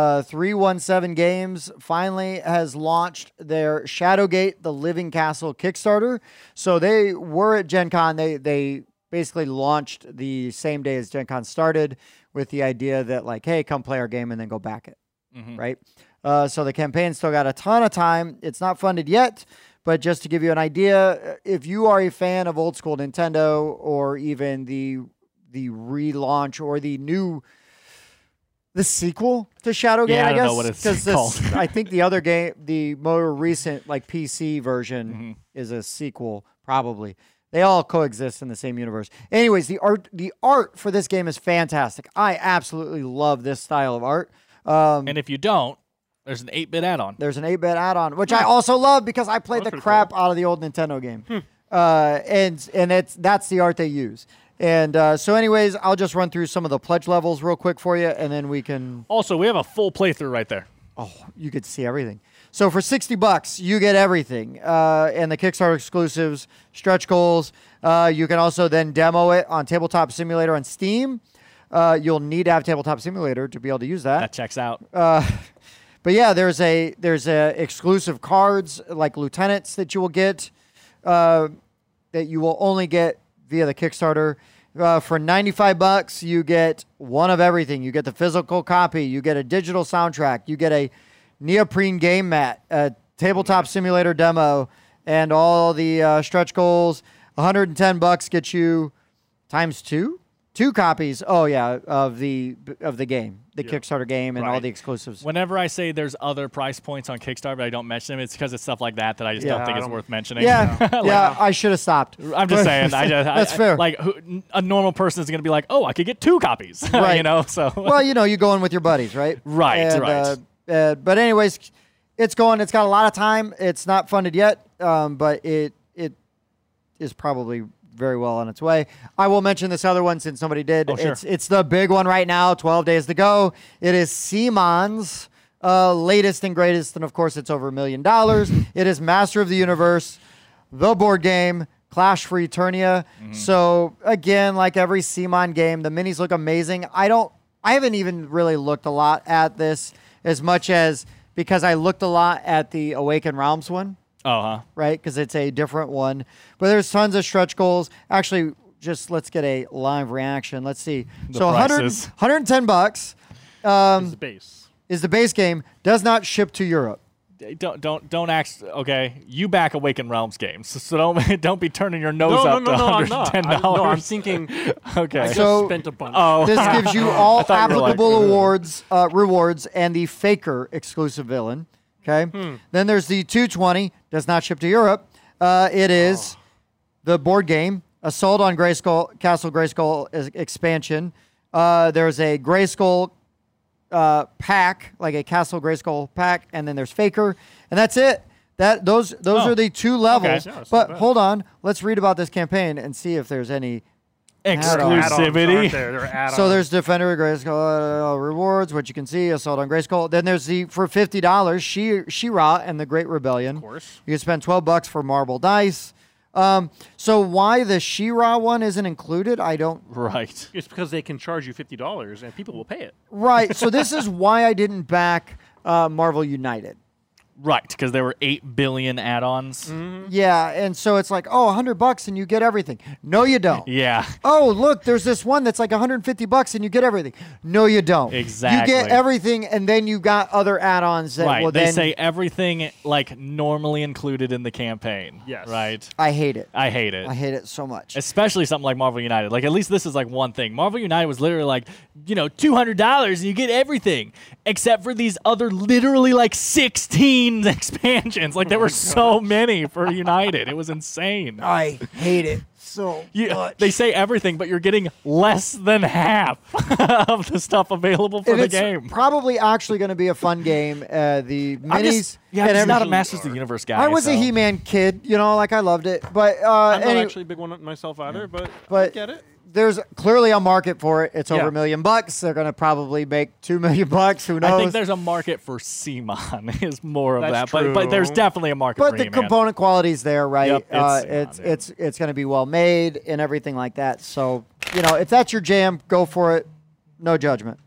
317 Games finally has launched their Shadowgate: The Living Castle Kickstarter. So they were at Gen Con. They basically launched the same day as Gen Con started with the idea that like, hey, come play our game and then go back it, right? So the campaign's still got a ton of time. It's not funded yet, but just to give you an idea, if you are a fan of old school Nintendo or even the relaunch or the sequel to Shadowgate, I guess. Know what it's called. I think the other game, the more recent like PC version is a sequel, probably. They all coexist in the same universe. Anyways, the art for this game is fantastic. I absolutely love this style of art. And if you don't, there's an 8-bit add-on. There's an 8-bit add-on, which I also love because I played the crap out of the old Nintendo game. And that's the art they use. And so anyways, I'll just run through some of the pledge levels real quick for you, and then we can... Also, we have a full playthrough right there. Oh, you get to see everything. So for $60, you get everything. And the Kickstarter exclusives, stretch goals. You can also then demo it on Tabletop Simulator on Steam. You'll need to have Tabletop Simulator to be able to use that. That checks out. But yeah, there's exclusive cards like lieutenants that you will get that you will only get via the Kickstarter. For $95, you get one of everything. You get the physical copy. You get a digital soundtrack. You get a neoprene game mat, a tabletop simulator demo, and all the stretch goals. $110 gets you times two copies. Oh yeah, of the game, the Kickstarter game, and all the exclusives. Whenever I say there's other price points on Kickstarter, but I don't mention them, it's because it's stuff like that I just don't think it's worth mentioning. Yeah, I should have stopped. I'm just saying. That's fair. Like a normal person is going to be like, oh, I could get 2 copies, right? You know, so well, you go in with your buddies, right? Right, and, right. But anyways, it's going. It's got a lot of time. It's not funded yet, but it is probably very well on its way. I will mention this other one since somebody did. Oh, sure. It's the big one right now. 12 days to go. It is CMON's latest and greatest, and of course, it's over $1 million. It is Master of the Universe, the board game, Clash for Eternia. So again, like every CMON game, the minis look amazing. I haven't even really looked a lot at this as much as because I looked a lot at the Awaken Realms one. Right, because it's a different one. But there's tons of stretch goals. Actually, just let's get a live reaction. Let's see. The so prices. $110 is the base. Is the base game. Does not ship to Europe. Don't act. Okay, you back Awaken Realms games, so don't be turning your nose up to $110. No, I'm thinking. Okay, I just spent a bunch. This gives you all applicable rewards, and the Faker exclusive villain. Okay. Then there's the 220. Does not ship to Europe. It is the board game Assault on Grayskull, Castle Grayskull expansion. There's a Grayskull pack, like a Castle Grayskull pack, and then there's Faker, and that's it. Those are the 2 levels. Okay. But hold on, let's read about this campaign and see if there's any exclusivity. So there's Defender of Grayskull rewards, which you can see, Assault on Grayskull. Then there's for $50, She-Ra and the Great Rebellion. Of course. You can spend $12 for marble dice. So why the She-Ra one isn't included, I don't... Right. It's because they can charge you $50 and people will pay it. Right. So this is why I didn't back Marvel United. Right, because there were 8 billion add-ons. Yeah, and so it's like, oh, $100 and you get everything. No, you don't. Yeah. Oh, look, there's this one that's like $150 and you get everything. No, you don't. Exactly. You get everything, and then you got other add-ons that will they say everything like normally included in the campaign. Yes. Right. I hate it. I hate it. I hate it so much. Especially something like Marvel United. Like, at least this is like one thing. Marvel United was literally like, $200 and you get everything, except for these other literally like 16 expansions. Like, there were so many for United. It was insane. I hate it so much. They say everything, but you're getting less than half of the stuff available for the game. Probably actually going to be a fun game. The minis. I'm not a Masters of the Universe guy. I was a He-Man kid, like I loved it. But I'm not actually a big one myself either, but I get it. There's clearly a market for it. It's over $1 million. They're going to probably make $2 million. Who knows? I think there's a market for CMON is more of That's that. true. But there's definitely a market for the He-Man. component quality's there, right? Yep, it's going to be well made and everything like that. So, if that's your jam, go for it. No judgment.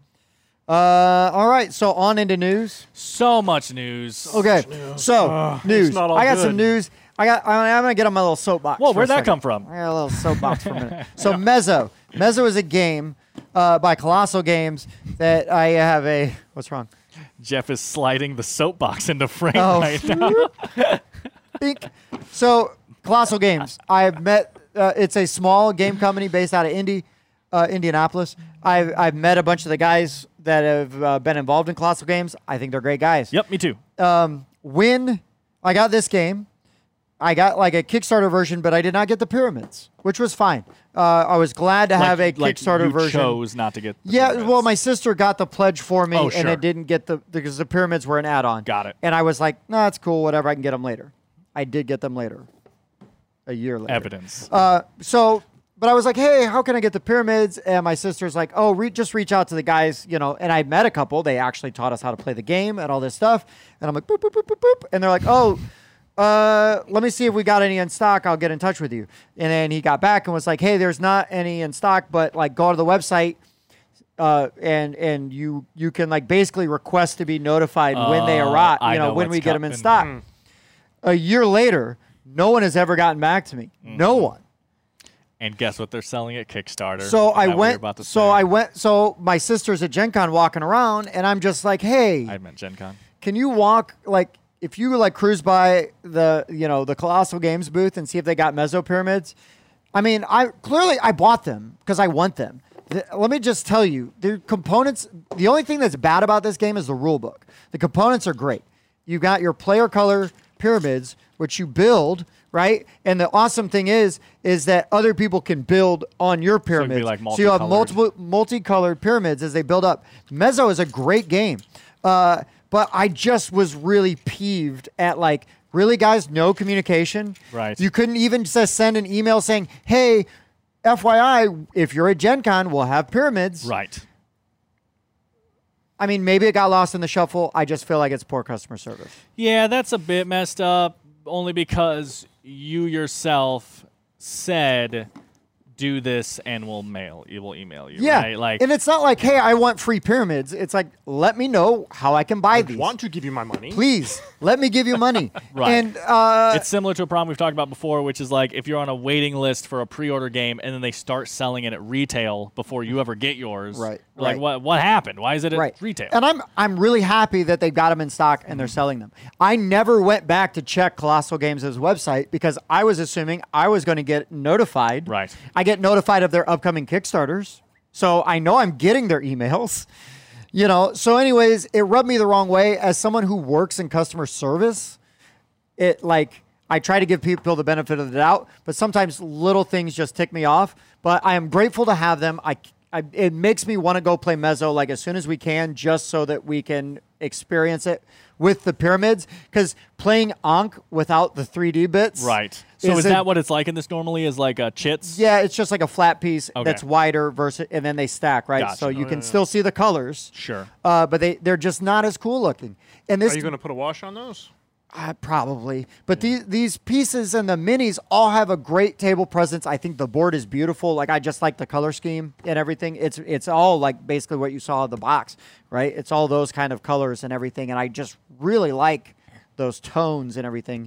All right, so on into news. So much news. Okay, so news. I got some news. I'm gonna get on my little soapbox. Whoa, where'd that come from? I got a little soapbox for a minute. So Mezzo is a game by Colossal Games that I have a. What's wrong? Jeff is sliding the soapbox into frame right now. So Colossal Games. I've met. It's a small game company based out of Indianapolis. I've met a bunch of the guys that have been involved in Colossal Games. I think they're great guys. Yep, me too. When I got this game, I got like a Kickstarter version, but I did not get the pyramids, which was fine. I was glad to have a Kickstarter version. Chose not to get the pyramids. Well, my sister got the pledge for me, sure. and it didn't get because the pyramids were an add-on. Got it. And I was like, no, that's cool, whatever, I can get them later. I did get them later, a year later. Evidence. But I was like, hey, how can I get the pyramids? And my sister's like, oh, just reach out to the guys, and I met a couple. They actually taught us how to play the game and all this stuff. And I'm like, boop, boop, boop, boop, boop. And they're like, oh, let me see if we got any in stock. I'll get in touch with you. And then he got back and was like, hey, there's not any in stock, but like go to the website and you can like basically request to be notified when they arrive, when we get them in stock. A year later, no one has ever gotten back to me. No one. And guess what they're selling at Kickstarter? So I Is that what you're went. about to So say? I went. So my sister's at Gen Con walking around, and I'm just like, hey, I meant Gen Con. can you walk like if you like cruise by the the Colossal Games booth and see if they got Meso pyramids? I mean, I bought them because I want them. Let me just tell you, the components. The only thing that's bad about this game is the rule book. The components are great. You got your player color pyramids, which you build, right? And the awesome thing is that other people can build on your pyramids. like So you have multicolored pyramids as they build up. Meso is a great game. But I just was really peeved at like, really guys, no communication. Right. You couldn't even just send an email saying, hey, FYI, if you're at Gen Con, we'll have pyramids. Right. I mean, maybe it got lost in the shuffle. I just feel like it's poor customer service. Yeah, that's a bit messed up, only because you yourself said, do this and we'll email you. Yeah, right? Like, and it's not like, hey, I want free pyramids. It's like, let me know how I can buy these. Want to give you my money? Please, let me give you money. Right. And it's similar to a problem we've talked about before, which is like if you're on a waiting list for a pre-order game and then they start selling it at retail before you ever get yours. Right, Like right. what happened? Why is it right. at retail? And I'm really happy that they've got them in stock and they're selling them. I never went back to check Colossal Games' website because I was assuming I was going to get notified. Right. I get notified of their upcoming Kickstarters, so I know I'm getting their emails. So anyways, it rubbed me the wrong way as someone who works in customer service. It like I try to give people the benefit of the doubt, but sometimes little things just tick me off. But I am grateful to have them. It makes me want to go play Meso like as soon as we can, just so that we can experience it with the pyramids. Because playing Ankh without the 3D bits, Right. So is that what it's like in this normally? Is like chits? Yeah, it's just like a flat piece Okay. that's wider versus, and then they stack, right? Gotcha. So you can still see the colors. Sure. But they're just not as cool looking. And this Are you going to put a wash on those? probably, but these pieces and the minis all have a great table presence. I think the board is beautiful. Like I just like the color scheme and everything. It's all like basically what you saw in the box, right? It's all those kind of colors and everything, and I just really like those tones and everything.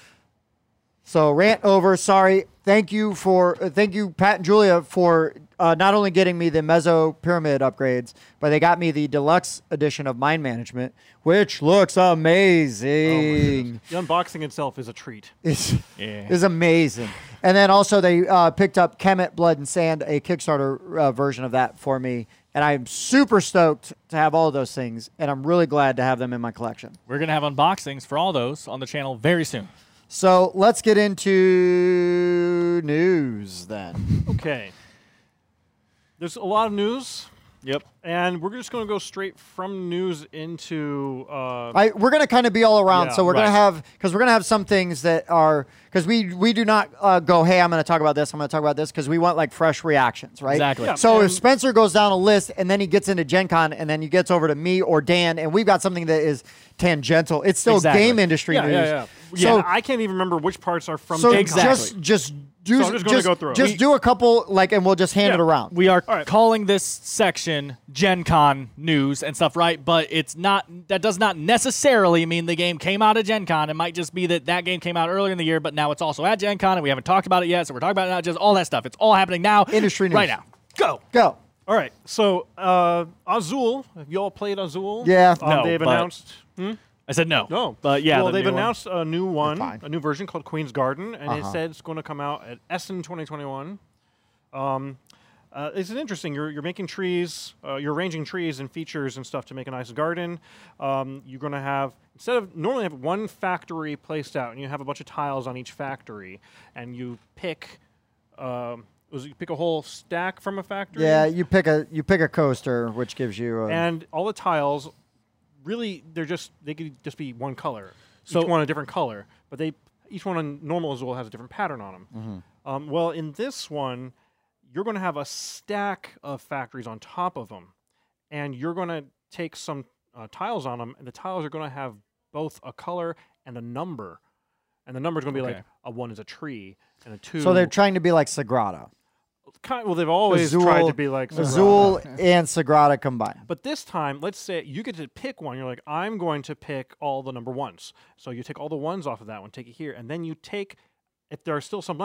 So rant over. Sorry. Thank you, Pat and Julia, for not only getting me the Meso pyramid upgrades, but they got me the deluxe edition of Mind Management, which looks amazing. The unboxing itself is a treat. It's amazing. And then also they picked up Kemet Blood and Sand, a Kickstarter version of that for me. And I'm super stoked to have all of those things, and I'm really glad to have them in my collection. We're going to have unboxings for all those on the channel very soon. So let's get into news then. Okay. There's a lot of news, Yep. and we're just going to go straight from news into. We're going to kind of be all around. Yeah, So we're going to right. have some things that are, because we do not go, hey, I'm going to talk about this, I'm going to talk about this, because we want like fresh reactions, right? Exactly. Yeah, So if and- Spencer goes down a list and then he gets into Gen Con and then he gets over to me or Dan and we've got something that is tangential, it's still Exactly. game industry yeah, news. yeah. So, Yeah, I can't even remember which parts are from. so Gen Con. Exactly. just do, So I'm just gonna go through 'em. just do a couple, like, and we'll just hand Yeah. it around. We are All right. calling this section Gen Con news and stuff, right? But it's not. That does not necessarily mean the game came out of Gen Con. It might just be that game came out earlier in the year, but now it's also at Gen Con, and we haven't talked about it yet. So we're talking about it now. Just all that stuff. It's all happening now. Industry news. right now. Go. Go. All right. So Azul, have you all played Azul? Yeah. No, they've but- announced. I said no. No, But yeah. Well, the they've new one. announced a new one, fine. a new version called Queen's Garden, and it Uh-huh. said it's going to come out at Essen 2021. It's interesting. You're making trees. You're arranging trees and features and stuff to make a nice garden. You're going to have, instead of normally have one factory placed out, and you have a bunch of tiles on each factory, and you pick. You pick a whole stack from a factory. Yeah, you pick a coaster, which gives you And all the tiles, really, they could just be one color. So- each one a different color, but each one on normal Azul has a different pattern on them. Well, in this one, you're going to have a stack of factories on top of them, and you're going to take some tiles on them, and the tiles are going to have both a color and a number, and the number is going to be like Okay. a 1 is a tree, and a 2. so they're trying to be like Sagrada. well, they've always Azul- tried to be like Sagrada. Azul and Sagrada combined. But this time, let's say you get to pick one. You're like, I'm going to pick all the number 1s. So you take all the 1s off of that one, take it here, and then you take, if there are still some left,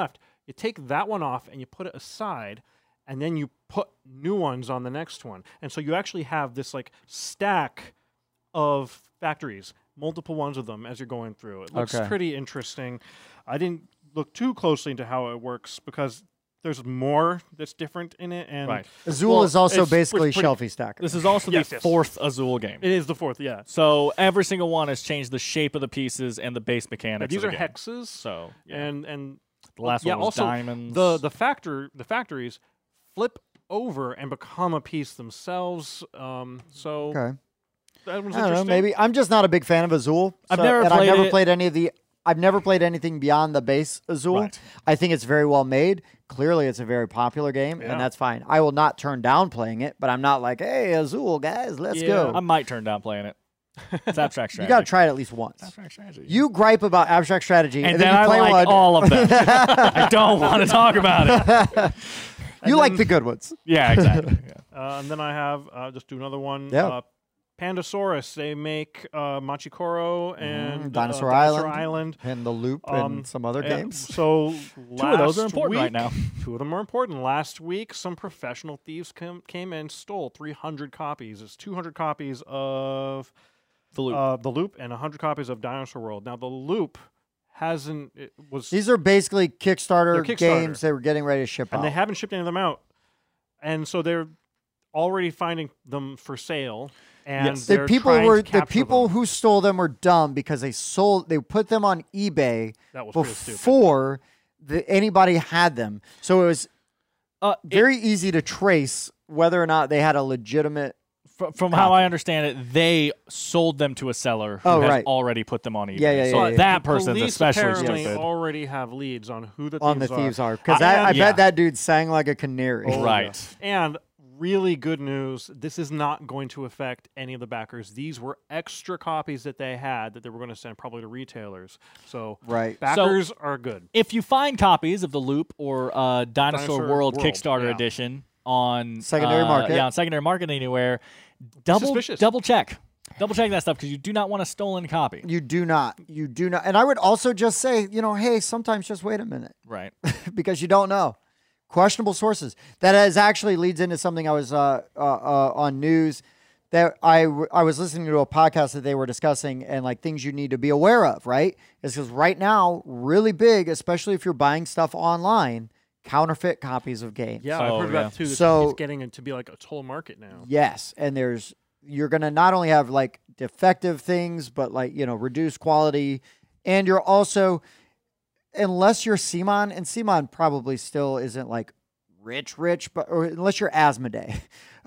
You take that one off and you put it aside, and then you put new ones on the next one. And so you actually have this like stack of factories, multiple ones of them as you're going through. It looks pretty interesting. I didn't look too closely into how it works because there's more that's different in it. And Azul is also basically Shelfie Stacker. This is also the fourth Azul game. It is the fourth, yeah. So every single one has changed the shape of the pieces and the base mechanics. These of are the game. hexes. So and the last one was also diamonds. The factories flip over and become a piece themselves. So that was I don't know. interesting. Maybe I'm just not a big fan of Azul. I've never played any of the. I've never played anything beyond the base Azul. Right. I think it's very well made. Clearly, it's a very popular game, and that's fine. I will not turn down playing it, but I'm not like, hey, Azul, guys, let's go. I might turn down playing it. It's abstract strategy. You got to try it at least once. Abstract strategy. You gripe about abstract strategy, and then then you play I like one. all of them. I don't want to talk about it. You like the good ones. Yeah, exactly. And then I have just do another one. Yeah. Pandasaurus. They make Machikoro and Dinosaur Island and the Loop and some other games. So two of those are important right now. Two of them are important. Last week, some professional thieves came and stole 300 copies. It's 200 copies of the Loop, and 100 copies of Dinosaur World. Now the Loop These are basically Kickstarter games they were getting ready to ship out. And they haven't shipped any of them out. And so they're already finding them for sale. And the people who stole them were dumb because they put them on eBay before anybody had them. So it was very easy to trace whether or not they had a legitimate. From how I understand it, they sold them to a seller who had already put them on eBay. Yeah. So that person's police especially stupid. Already have leads on who the thieves are. Because I bet that dude sang like a canary. Right. And really good news, this is not going to affect any of the backers. These were extra copies that they had that they were going to send probably to retailers. So backers are good. If you find copies of the Loop or Dinosaur World Kickstarter edition on secondary market, on secondary market anywhere, double check. Double check that stuff because you do not want a stolen copy. You do not. And I would also just say, hey, sometimes just wait a minute. Right. Because you don't know. Questionable sources. That actually leads into something I was on news that I was listening to a podcast that they were discussing and like things you need to be aware of, right? It's because right now, really big, especially if you're buying stuff online, counterfeit copies of games. Yeah, I've heard about that too. So it's getting to be like a whole market now. Yes, and you're going to not only have like defective things, but like, reduced quality, and you're also, unless you're CMON, and CMON probably still isn't like rich, or unless you're Asmodee,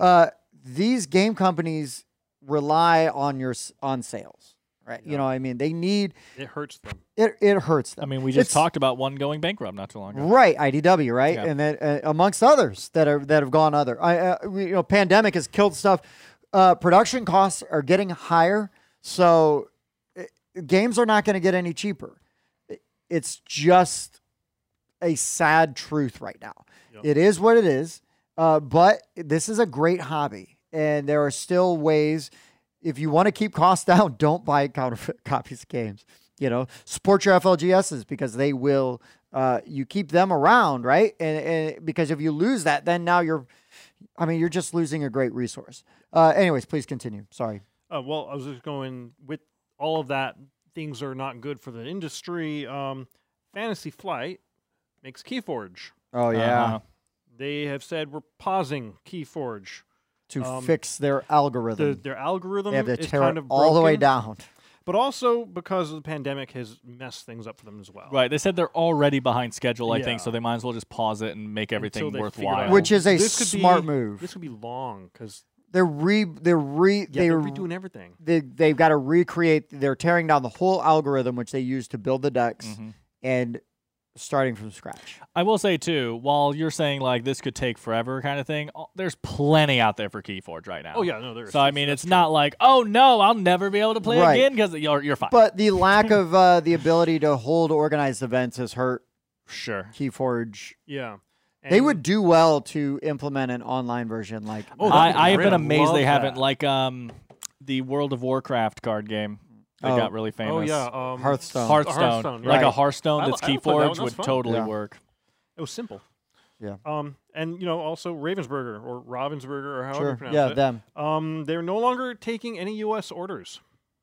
these game companies rely on sales, right? Yeah. You know what I mean? They need... It hurts them. It hurts them. I mean, we just talked about one going bankrupt not too long ago. Right, IDW, right? Yeah. And then amongst others that have gone other. Pandemic has killed stuff. Production costs are getting higher, so games are not going to get any cheaper. It's just a sad truth right now. Yep. It is what it is, but this is a great hobby, and there are still ways. If you want to keep costs down, don't buy counterfeit copies of games. Support your FLGSs because they will. You keep them around, right? And because if you lose that, then now you're just losing a great resource. Anyways, please continue. Sorry. Well, I was just going with all of that. Things are not good for the industry. Fantasy Flight makes Keyforge. Oh, yeah. They have said we're pausing Keyforge. To fix their algorithm. Their algorithm they have to is tear kind it of all the way broken, down. But also because the pandemic has messed things up for them as well. Right. They said they're already behind schedule, I think, so they might as well just pause it and make everything worthwhile. Which is a smart move. This could be long because... They're redoing everything. They've got to recreate. They're tearing down the whole algorithm which they use to build the decks and starting from scratch. I will say too, while you're saying like this could take forever kind of thing, there's plenty out there for Keyforge right now. Oh yeah, no, there is. So I mean, it's not like, oh no, I'll never be able to play again because you're fine. But the lack of the ability to hold organized events has hurt. Sure. Keyforge. Yeah. They would do well to implement an online version like. I have been amazed they haven't, like the World of Warcraft card game that got really famous. Oh yeah, Hearthstone. Like a Hearthstone that's Keyforge would totally work. It was simple. Yeah. And also Ravensburger or Ravensburger or however you Sure. pronounce Yeah, it. them. They're no longer taking any U.S. orders.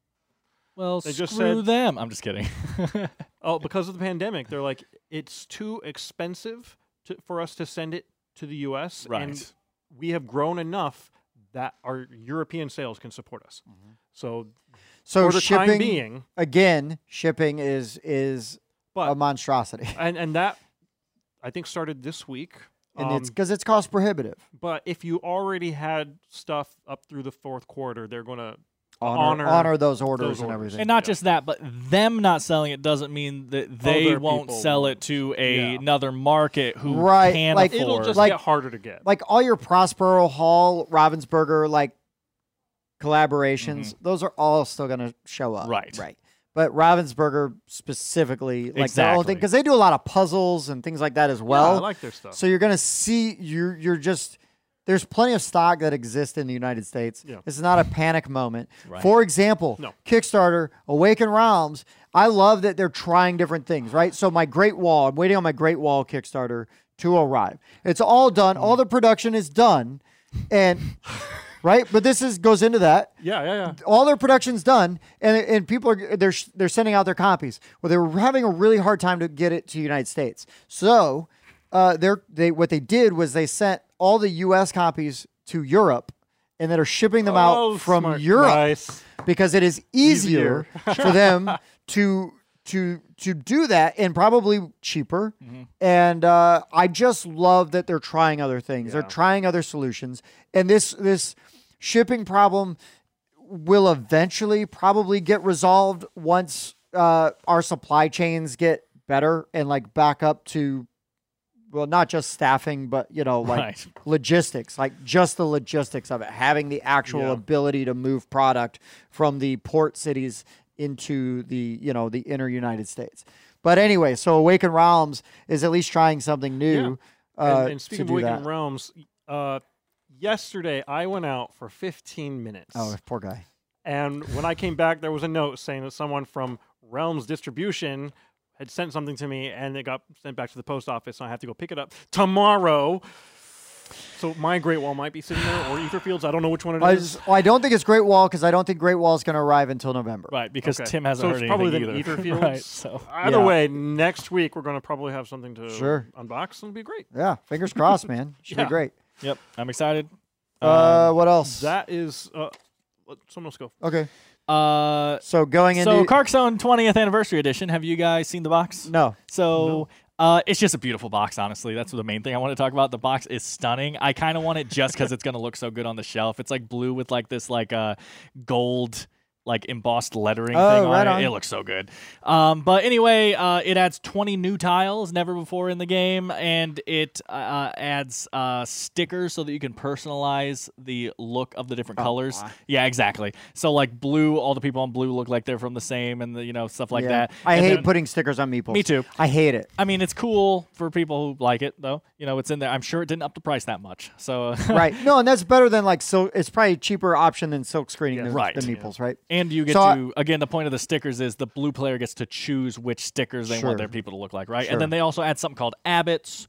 Well, They just screw said- them. I'm just kidding. Oh, because of the pandemic, they're like, it's too expensive for us to send it to the U.S. Right. And we have grown enough that our European sales can support us. So So for the shipping time being, again, shipping is a but monstrosity, and that I think started this week. and it's because it's cost prohibitive. But if you already had stuff up through the fourth quarter, they're going to Honor those orders those and orders. everything. And not just that, but them not selling it doesn't mean that they Other won't people sell won't. it to Yeah. another market who Right, can like- afford. it'll just Like- get harder to get. Like all your Prospero Hall, Ravensburger, like collaborations, those are all still going to show up. Right. Right. But Ravensburger specifically, like their own thing, Exactly. because they do a lot of puzzles and things like that as Yeah, well. I like their stuff. So you're going to see, you're just, there's plenty of stock that exists in the United States. Yeah. It's not a panic moment. Right. For example, No. Kickstarter, Awaken Realms, I love that they're trying different things, right? So my Great Wall, I'm waiting on my Great Wall Kickstarter to arrive. It's all done. All the production is done. And, right? But this goes into that. Yeah. All their production's done, and people are they're sending out their copies. Well, they were having a really hard time to get it to the United States. So, what they did was they sent all the U.S. copies to Europe, and that are shipping them out from smart. Europe Nice. because it is easier for them to do that and probably cheaper. And I just love that they're trying other things. They're Yeah. trying other solutions, and this shipping problem will eventually probably get resolved once our supply chains get better and like back up to, well, not just staffing, but like Right. logistics, like just the logistics of it, having the actual Yeah. ability to move product from the port cities into the the inner United States. But anyway, so Awaken Realms is at least trying something new. And speaking of to do Awakened that. Realms, yesterday I went out for 15 minutes. Oh, poor guy. And when I came back, there was a note saying that someone from Realms Distribution had sent something to me, and it got sent back to the post office, and I have to go pick it up tomorrow. So my Great Wall might be sitting there, or Etherfields. I don't know which one it is. I don't think it's Great Wall because I don't think Great Wall is going to arrive until November. Right, because Okay. Tim hasn't So heard it's probably anything then either. Etherfields. Right, so Either Yeah. way, next week we're going to probably have something to Sure. unbox, and it'll be great. Yeah, fingers crossed, man. Should Yeah. be great. Yep, I'm excited. What else? That is, let someone else go. Okay. So going into Carcassonne 20th Anniversary Edition. Have you guys seen the box? no. So it's just a beautiful box, honestly. That's the main thing I want to talk about. The box is stunning. I kind of want it just because it's going to look so good on the shelf. It's like blue with like this gold like embossed lettering Oh, thing right on on. it. It looks so good. But anyway, it adds 20 new tiles, never before in the game, and it adds stickers so that you can personalize the look of the different colors. wow. Yeah, exactly. So like blue, all the people on blue look like they're from the same, and stuff like Yeah. that. I And hate then- putting stickers on meeples. Me too. I hate it. I mean, it's cool for people who like it, though. It's in there. I'm sure it didn't up the price that much. So Right. No, and that's better than like silk. It's probably a cheaper option than silk screening the Right. meeples, right? And you get So again, the point of the stickers is the blue player gets to choose which stickers they Sure. want their people to look like, right? Sure. And then they also add something called Abbots.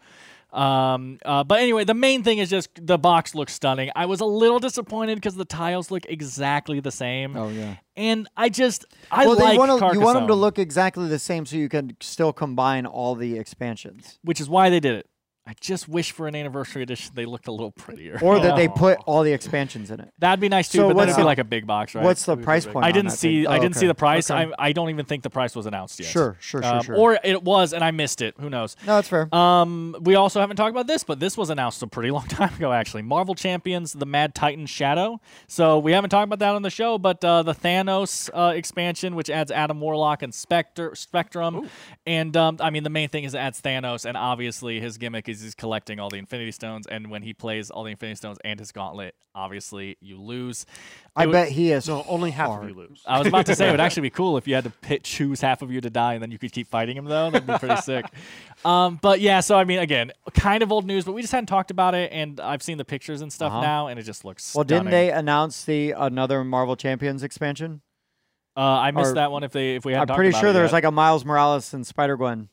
But anyway, the main thing is just the box looks stunning. I was a little disappointed because the tiles look exactly the same. Oh yeah. And I Well, like you want them to Carcassonne, look exactly the same so you can still combine all the expansions, which is why they did it. I just wish for an anniversary edition they looked a little prettier. or that they Oh. put all the expansions in it. That'd be nice too, So but then what's it'd be the- like a big box, right? What's the It'd be price big. point? I on didn't that see. thing? I Oh, didn't see okay. the price. Okay. I don't even think the price was announced yet. Sure. Or it was, and I missed it. Who knows? No, that's fair. We also haven't talked about this, but this was announced a pretty long time ago, actually. Marvel Champions: The Mad Titan Shadow. So we haven't talked about that on the show, but the Thanos expansion, which adds Adam Warlock and Spectrum, and I mean the main thing is it adds Thanos, and obviously his gimmick is he's collecting all the Infinity Stones, and when he plays all the Infinity Stones and his Gauntlet, obviously you lose. I bet he is. No, only half hard. of you lose. I was about to say it would actually be cool if you had to choose half of you to die and then you could keep fighting him, though. That'd be pretty sick. But yeah, so I mean, again, kind of old news, but we just hadn't talked about it, and I've seen the pictures and stuff now, and it just looks Well, didn't stunning. they announce another Marvel Champions expansion? I missed or- that one. If we hadn't I'm talked pretty about sure it there's yet. like a Miles Morales and Spider-Gwen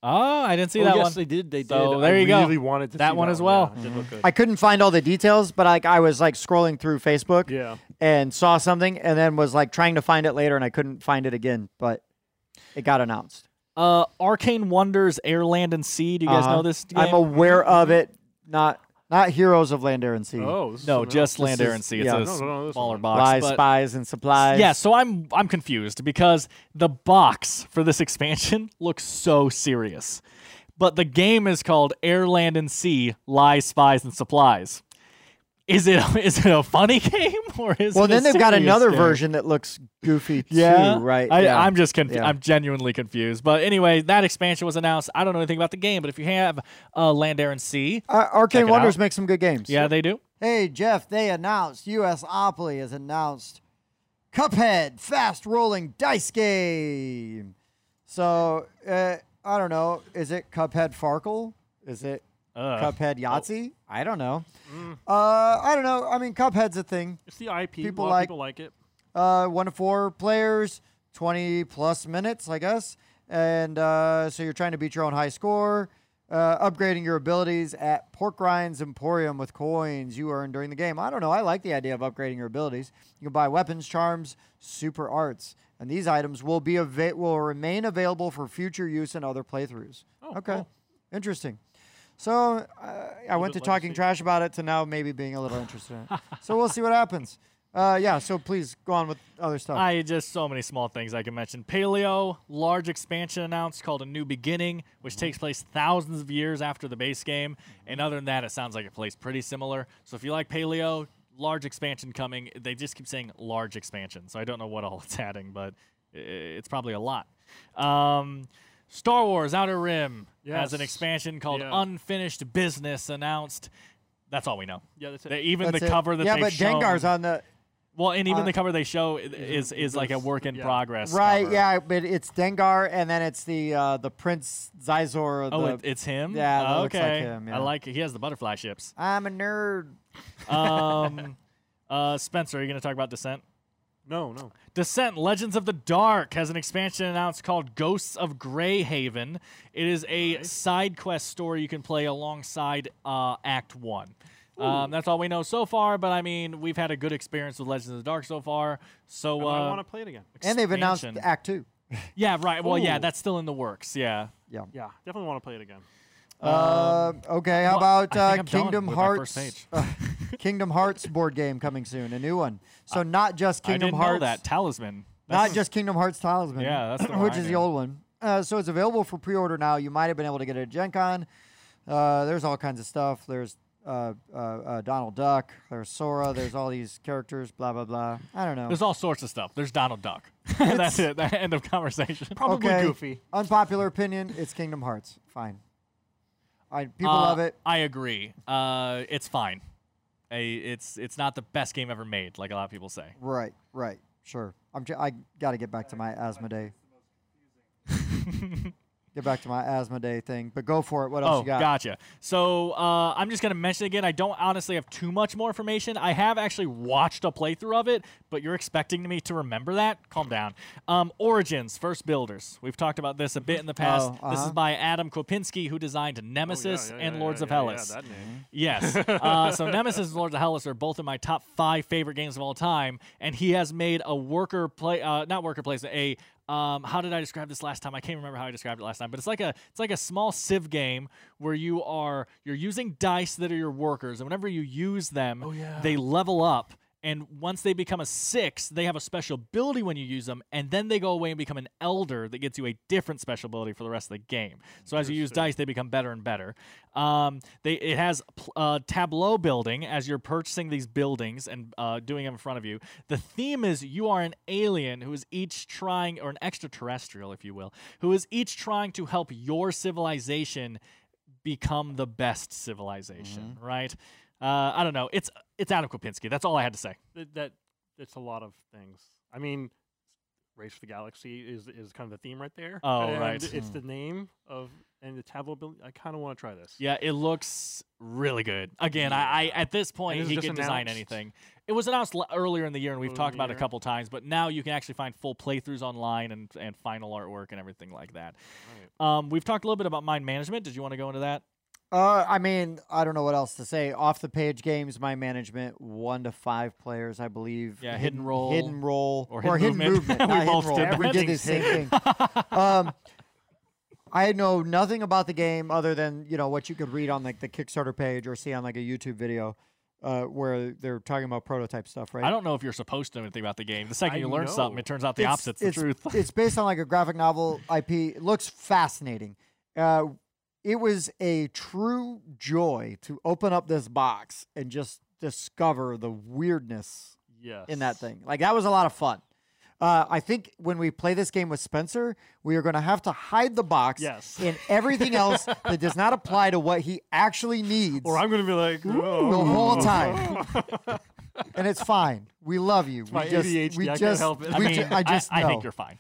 Oh, I didn't see that yes, one. they did. They So did. there you go. I really wanted to That see one that as well. Yeah, it did look good. I couldn't find all the details, but I was like scrolling through Facebook Yeah. and saw something, and then was like trying to find it later, and I couldn't find it again, but it got announced. Arcane Wonders Air, Land, and Sea. Do you guys know this game? I'm aware of it. Not Heroes of Land, Air, and Sea. Oh, this is No, something just else. Land, Air, and Sea. It's yeah. a No, this smaller one. box. Lies, but Spies, and Supplies. yeah, so I'm confused because the box for this expansion looks so serious. But the game is called Air, Land, and Sea, Lies, Spies, and Supplies. Is it a funny game or is it Well, then they've got serious another game? version that looks goofy Yeah, too, right? I'm just Yeah. I'm genuinely confused. But anyway, that expansion was announced. I don't know anything about the game, but if you have Land, Air, and Sea, Arcane check it Wonders out. make some good games. yeah, they do. Hey, Jeff, they announced, USopoly has announced Cuphead Fast Rolling Dice Game. So, I don't know. Is it Cuphead Farkle? Is it Cuphead Yahtzee? I don't know. I don't know. I mean, Cuphead's a thing. It's the IP. People a lot like- of people like it. 1 to 4 players, 20 plus minutes, I guess. And so you're trying to beat your own high score, upgrading your abilities at Pork Rinds Emporium with coins you earn during the game. I don't know. I like the idea of upgrading your abilities. You can buy weapons, charms, super arts, and these items will remain available for future use in other playthroughs. Oh, Okay, cool. interesting. So I went to bit talking legacy. trash about it to now maybe being a little interested in it. So we'll see what happens. Yeah, so please go on with other stuff. I just so many small things I can mention. Paleo, large expansion announced called A New Beginning, which takes place thousands of years after the base game. And other than that, it sounds like it plays pretty similar. So if you like Paleo, large expansion coming. They just keep saying large expansion, so I don't know what all it's adding, but it's probably a lot. Star Wars Outer Rim has an Yes. expansion called Yeah. Unfinished Business announced. That's all we know. Yeah, that's it. Even That's the it. cover that yeah, they've but shown. Dengar's on the Well, and even the cover they show is like a this- work in yeah. progress. right. cover. Yeah, but it's Dengar, and then it's the Prince Zizor. Oh, it's him. Yeah, that okay. looks like him, yeah. I like it. He has the butterfly ships. I'm a nerd. Spencer, are you going to talk about Descent? No. Descent Legends of the Dark has an expansion announced called Ghosts of Greyhaven. It is a side quest story you can play alongside Act 1. That's all we know so far, but I mean, we've had a good experience with Legends of the Dark so far. So I want to play it again. And they've announced expansion. Act 2. Yeah, right. Well, yeah, Ooh. that's still in the works. Yeah. Yeah. Yeah, definitely want to play it again. Okay, how well, about I think I'm done Kingdom with my first Hearts? page. Kingdom Hearts board game coming soon, a new one. So not just I Kingdom didn't Hearts, know that. Talisman. not just Kingdom Hearts Talisman. Yeah, that's the one which I is the knew. old one. So it's available for pre-order now. You might have been able to get it at Gen Con. There's all kinds of stuff. There's Donald Duck. There's Sora. There's all these characters. Blah blah blah. I don't know. There's all sorts of stuff. There's Donald Duck. That's it. End of conversation. Probably Okay. goofy. Unpopular opinion: it's Kingdom Hearts. Fine. People love it. I agree. It's fine. It's not the best game ever made, like a lot of people say. Right. Sure. I got to get back to my Asmodee. Get back to my Asmodee thing, but go for it. What else Oh, you got? gotcha. So I'm just going to mention it again. I don't honestly have too much more information. I have actually watched a playthrough of it, but you're expecting me to remember that? Calm down. Origins, First Builders. We've talked about this a bit in the past. Oh, This is uh-huh. by Adam Kopinski, who designed Nemesis and Lords of Hellas. Yeah, that name. Yes. So Nemesis and Lords of Hellas are both in my top 5 favorite games of all time, and he has made a how did I describe this last time? I can't remember how I described it last time, but it's like a small Civ game where you're using dice that are your workers, and whenever you use them, they level up. And once they become a 6, they have a special ability when you use them, and then they go away and become an elder that gets you a different special ability for the rest of the game. So as you use dice, they become better and better. It has tableau building as you're purchasing these buildings and doing them in front of you. The theme is you are an alien who is each trying, or an extraterrestrial, if you will, who is each trying to help your civilization become the best civilization, right? I don't know. It's Adam Kopinski. That's all I had to say. That it's a lot of things. I mean, Race for the Galaxy is kind of the theme right there. Oh, and right. It's the name of and the tableau ability. I kind of want to try this. Yeah, it looks really good. Again, I at this point he can design anything. It was announced earlier in the year, and we've talked about it a couple times. But now you can actually find full playthroughs online and final artwork and everything like that. Right. We've talked a little bit about mind management. Did you want to go into that? I mean, I don't know what else to say. Off the page games, mind management, 1 to 5 players, I believe. Yeah, hidden roll, or hidden movement. Not hidden roll. We did the same thing. I know nothing about the game other than what you could read on like the Kickstarter page or see on like a YouTube video where they're talking about prototype stuff, right? I don't know if you're supposed to know anything about the game. The second you learn something, it turns out the opposite's the truth. It's based on like a graphic novel IP. It looks fascinating. It was a true joy to open up this box and just discover the weirdness in that thing. Like, that was a lot of fun. I think when we play this game with Spencer, we are going to have to hide the box and everything else that does not apply to what he actually needs. Or I'm going to be like, the whole time. And it's fine. We love you. My ADHD, I can't help it. I think you're fine.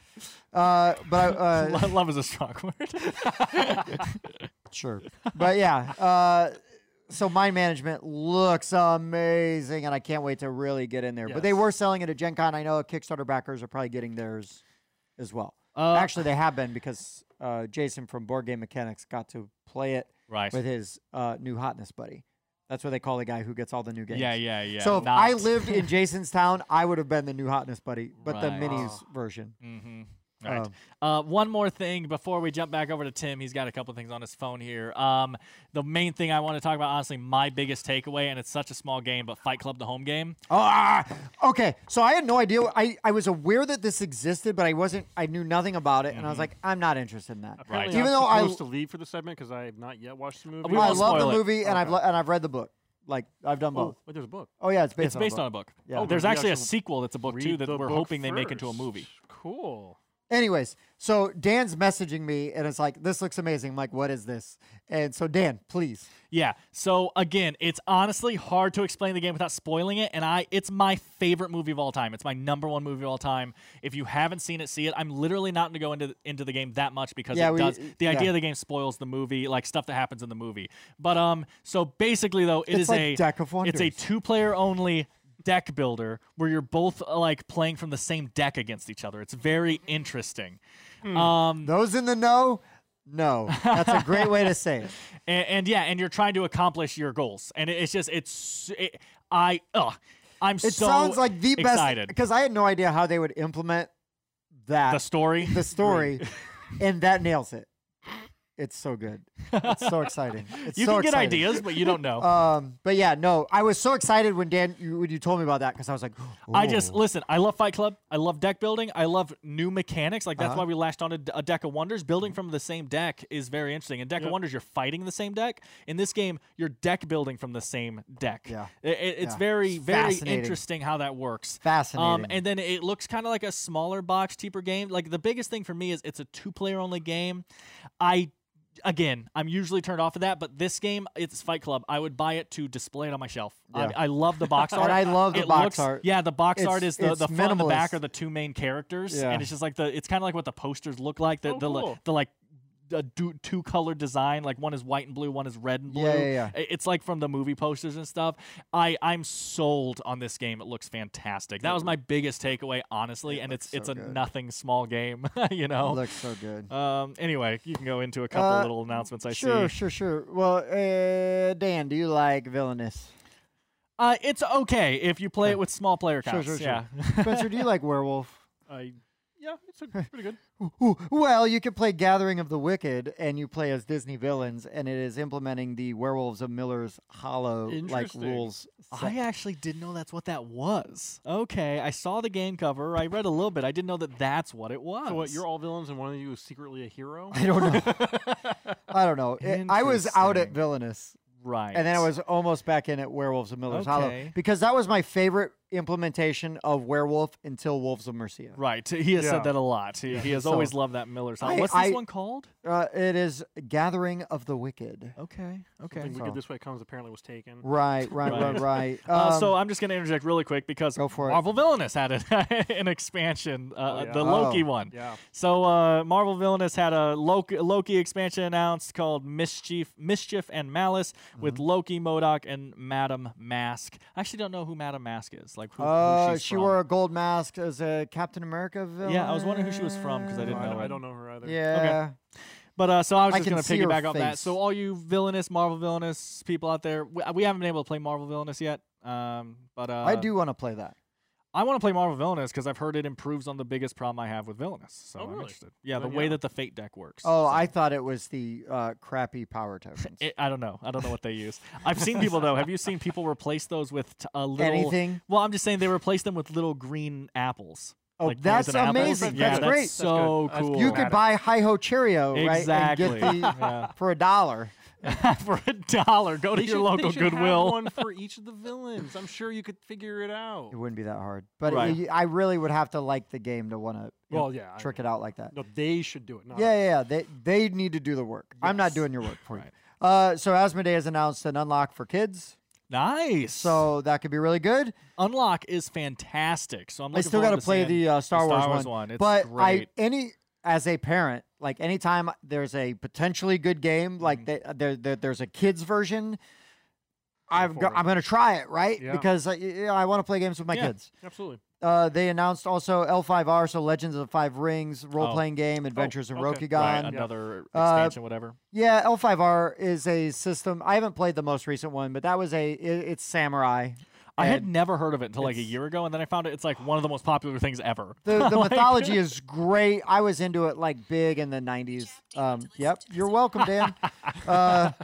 But love is a strong word. Sure. But yeah, so mind management looks amazing, and I can't wait to really get in there. But they were selling it at Gen Con. I know Kickstarter backers are probably getting theirs as well. Actually, they have been because Jason from Board Game Mechanics got to play it with his new hotness buddy. That's what they call the guy who gets all the new games. Yeah. So if I lived in Jason's town, I would have been the new hotness buddy, but the minis version. Mm-hmm. Right. One more thing before we jump back over to Tim. He's got a couple things on his phone here. The main thing I want to talk about, honestly, my biggest takeaway, and it's such a small game, but Fight Club, the home game. Okay. So I had no idea. I was aware that this existed, but I knew nothing about it, and I was like, I'm not interested in that. Apparently, even though I'm supposed to leave for the segment because I have not yet watched the movie. I love the movie, and I've read the book. Like, I've done both. But there's a book. Oh, yeah, it's based on a book. Yeah. There's actually a sequel that's a book, too, that we're hoping they make into a movie. Cool. Anyways, so Dan's messaging me, and it's like, this looks amazing. I'm like, what is this? And so, Dan, please. Yeah. So, again, it's honestly hard to explain the game without spoiling it, and it's my favorite movie of all time. It's my number one movie of all time. If you haven't seen it, see it. I'm literally not going to go into the game that much because the idea of the game spoils the movie, like stuff that happens in the movie. But so basically, though, it's like a Deck of Wonders. It's a 2-player only deck builder where you're both like playing from the same deck against each other. It's very interesting. Those in the know, no. That's a great way to say it. And you're trying to accomplish your goals. And I'm it so sounds like the excited. Best because I had no idea how they would implement that. The story, and that nails it. It's so good. It's so exciting. You can get ideas, but you don't know. But yeah, no. I was so excited when you told me about that because I was like, listen. I love Fight Club. I love deck building. I love new mechanics. Like that's why we lashed on a Deck of Wonders. Building from the same deck is very interesting. In Deck of Wonders, you're fighting the same deck. In this game, you're deck building from the same deck. Yeah, it's very very interesting how that works. Fascinating. And then it looks kind of like a smaller box, cheaper game. Like the biggest thing for me is it's a 2-player only game. Again, I'm usually turned off of that, but this game, it's Fight Club. I would buy it to display it on my shelf. Yeah. I love the box art. And I love the box art. Yeah, the box art is the front and the back are the 2 main characters, and it's just like it's kind of like what the posters look like. The like a 2-color design, like one is white and blue, one is red and blue. Yeah. It's like from the movie posters and stuff. I'm sold on this game. It looks fantastic. That was my biggest takeaway, honestly, and it's a nothing small game. You know, it looks so good. Anyway, you can go into a couple little announcements. Sure. Well, Dan, do you like Villainous? It's okay if you play it with small player counts. Sure. Yeah. Spencer, do you like Werewolf? Yeah, it's pretty good. Well, you can play Gathering of the Wicked, and you play as Disney villains, and it is implementing the Werewolves of Miller's Hollow like rules. I actually didn't know that's what that was. Okay, I saw the game cover. I read a little bit. I didn't know that that's what it was. So what? You're all villains, and one of you is secretly a hero? I don't know. I was out at Villainous. Right. And then I was almost back in at Werewolves of Miller's Hollow because that was my favorite implementation of Werewolf until Wolves of Mercia. Right. He has Yeah. said that a lot. He has So, always loved that Miller's Hollow. What's this one called? It is Gathering of the Wicked. Okay. Something Wicked This Way Comes apparently was taken. Right. So I'm just going to interject really quick because Go for it. Marvel Villainous had an expansion, yeah. the Loki Oh. one. Yeah. So Marvel Villainous had a Loki expansion announced called Mischief and Malice with Loki, MODOK, and Madam Mask. I actually don't know who Madam Mask is. Like who she's she from. wore a gold mask as a Captain America villain. Yeah, I was wondering who she was from because I didn't know. I don't know her either. Yeah. But so I was I just can going to see her piggyback off that. face. So all you villainous, Marvel Villainous people out there, we haven't been able to play Marvel Villainous yet. But I do want to play that. I want to play Marvel Villainous because I've heard it improves on the biggest problem I have with Villainous. So I'm really? interested. Yeah, Then the way yeah. that the Fate deck works. Oh, I thought it was the crappy power tokens. I don't know. I don't know what they use. I've seen people though. Have you seen people replace those with a little Anything? Well, I'm just saying they replace them with little green apples. Oh, like that's poison apples. amazing. Yeah, That's great. That's so That's good. cool. You could buy Hi-Ho Cheerio, Exactly. right? And get the Yeah. for $1. for $1. Go to your local they should Goodwill. Have one for each of the villains. I'm sure you could figure it out. It wouldn't be that hard, but Right. I really would have to like the game to want to Well, yeah, I trick know. it out like that. No, they should do it. Not Yeah, us. yeah, they need to do the work. I'm not Yes. doing your work for Right. you. So Asmodee has announced an unlock for kids, Nice. so that could be really good. Unlock is fantastic. So I'm I looking still got to play the Star Wars one. It's but great. as a parent, like anytime there's a potentially good game, like there's a kids version, I'm for it. going to try it, right? Yeah. Because I want to play games with my Yeah. kids. Absolutely. They announced also L5R, so Legends of the Five Rings, role-playing game, Adventures in okay. Rokugan. Right, another expansion, whatever. Yeah, L5R is a system. I haven't played the most recent one, but that was it's samurai. I had And never heard of it until like a year ago, and then I found it's like one of the most popular things ever. the mythology is great. I was into it like big in the 90s. Yep, you're welcome, Dan. That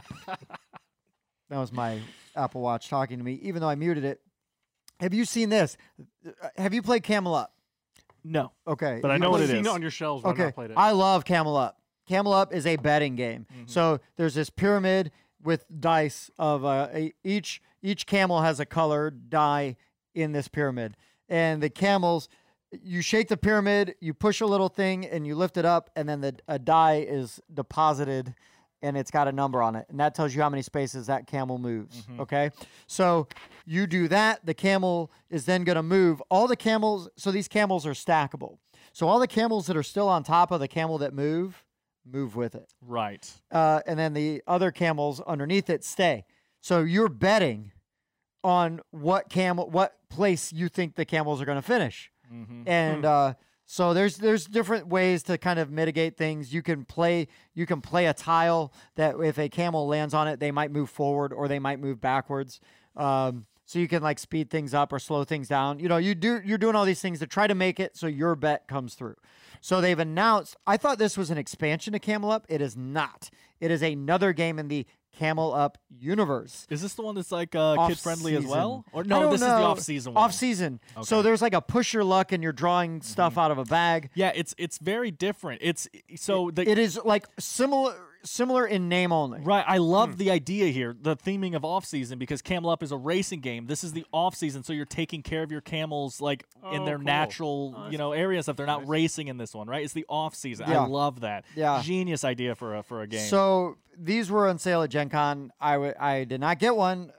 was my Apple Watch talking to me, even though I muted it. Have you seen this? Have you played Camel Up? No. Okay. But I know what I've it seen is. it on your shelves, but I've Okay. not played it. I love Camel Up. Camel Up is a betting game. So there's this pyramid with dice of each camel has a colored die in this pyramid. And the camels, you shake the pyramid, you push a little thing and you lift it up, and then a die is deposited and it's got a number on it. And that tells you how many spaces that camel moves. Okay. So you do that. The camel is then going to move. All the camels, so these camels are stackable. So all the camels that are still on top of the camel that move with it. Right. And then the other camels underneath it stay. So you're betting on what place you think the camels are going to finish. And so there's different ways to kind of mitigate things. You can play a tile that if a camel lands on it, they might move forward or they might move backwards. So you can like speed things up or slow things down. You know, you're doing all these things to try to make it so your bet comes through. So they've announced, I thought this was an expansion to Camel Up. It is not. It is another game in the Camel Up universe. Is this the one that's like kid friendly as well? Or I no, don't this is the know. off season one. Off season. So there's like a push your luck and you're drawing stuff out of a bag. Yeah, it's very different. It's so the It is like similar in name only. Right, I love the idea here, the theming of off season, because Camel Up is a racing game. This is the off season, so you're taking care of your camels like in their cool. natural, areas if they're not racing in this one, right? It's the off season. Yeah. I love that. Yeah. Genius idea for a game. So these were on sale at Gen Con. I did not get one.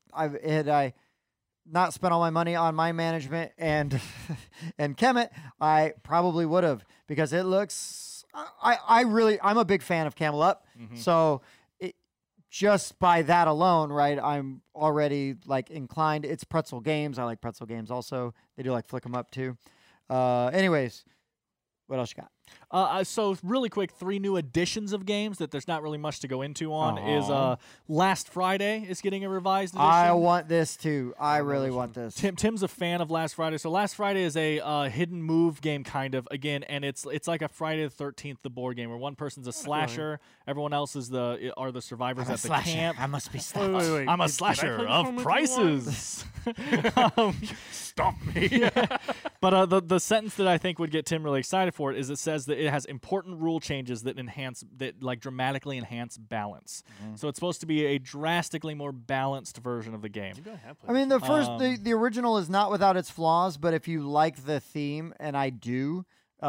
I not spent all my money on my management and Kemet, I probably would have, because it looks. I'm a big fan of Camel Up. So just by that alone, right, I'm already like inclined. It's Pretzel Games. I like Pretzel Games also. They do like Flick 'em Up too. Anyways, what else you got? So really quick, 3 new editions of games that there's not really much to go into on is Last Friday is getting a revised edition. I want this too. I really want this. Tim's a fan of Last Friday. So Last Friday is a hidden move game kind of again, and it's like a Friday the 13th, the board game, where one person's a slasher, everyone else is the survivors at the camp. I must be Wait. I'm a Did I slasher play this of one with you prices. Stop me. But the sentence that I think would get Tim really excited for it is it says that it has important rule changes that dramatically enhance balance. So it's supposed to be a drastically more balanced version of the game. I mean, the original is not without its flaws, but if you like the theme, and I do,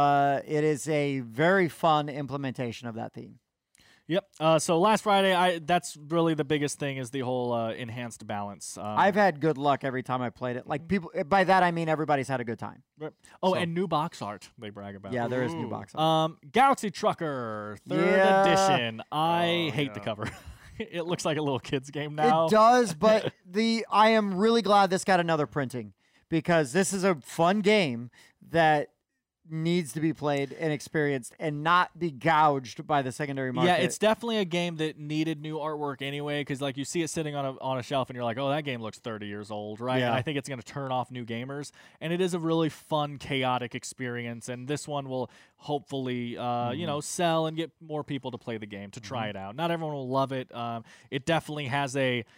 it is a very fun implementation of that theme. Yep. So last Friday, that's really the biggest thing is the whole enhanced balance. I've had good luck every time I played it. Like people, by that I mean everybody's had a good time. Right. Oh, and new box art they brag about. Yeah, there is new box art. Galaxy Trucker 3rd edition. I hate the cover. It looks like a little kid's game now. It does, but I am really glad this got another printing because this is a fun game that needs to be played and experienced and not be gouged by the secondary market. Yeah, it's definitely a game that needed new artwork anyway because like you see it sitting on a shelf and you're like, oh, that game looks 30 years old, right? Yeah. And I think it's going to turn off new gamers. And it is a really fun, chaotic experience. And this one will hopefully, sell and get more people to play the game, to try it out. Not everyone will love it. It definitely has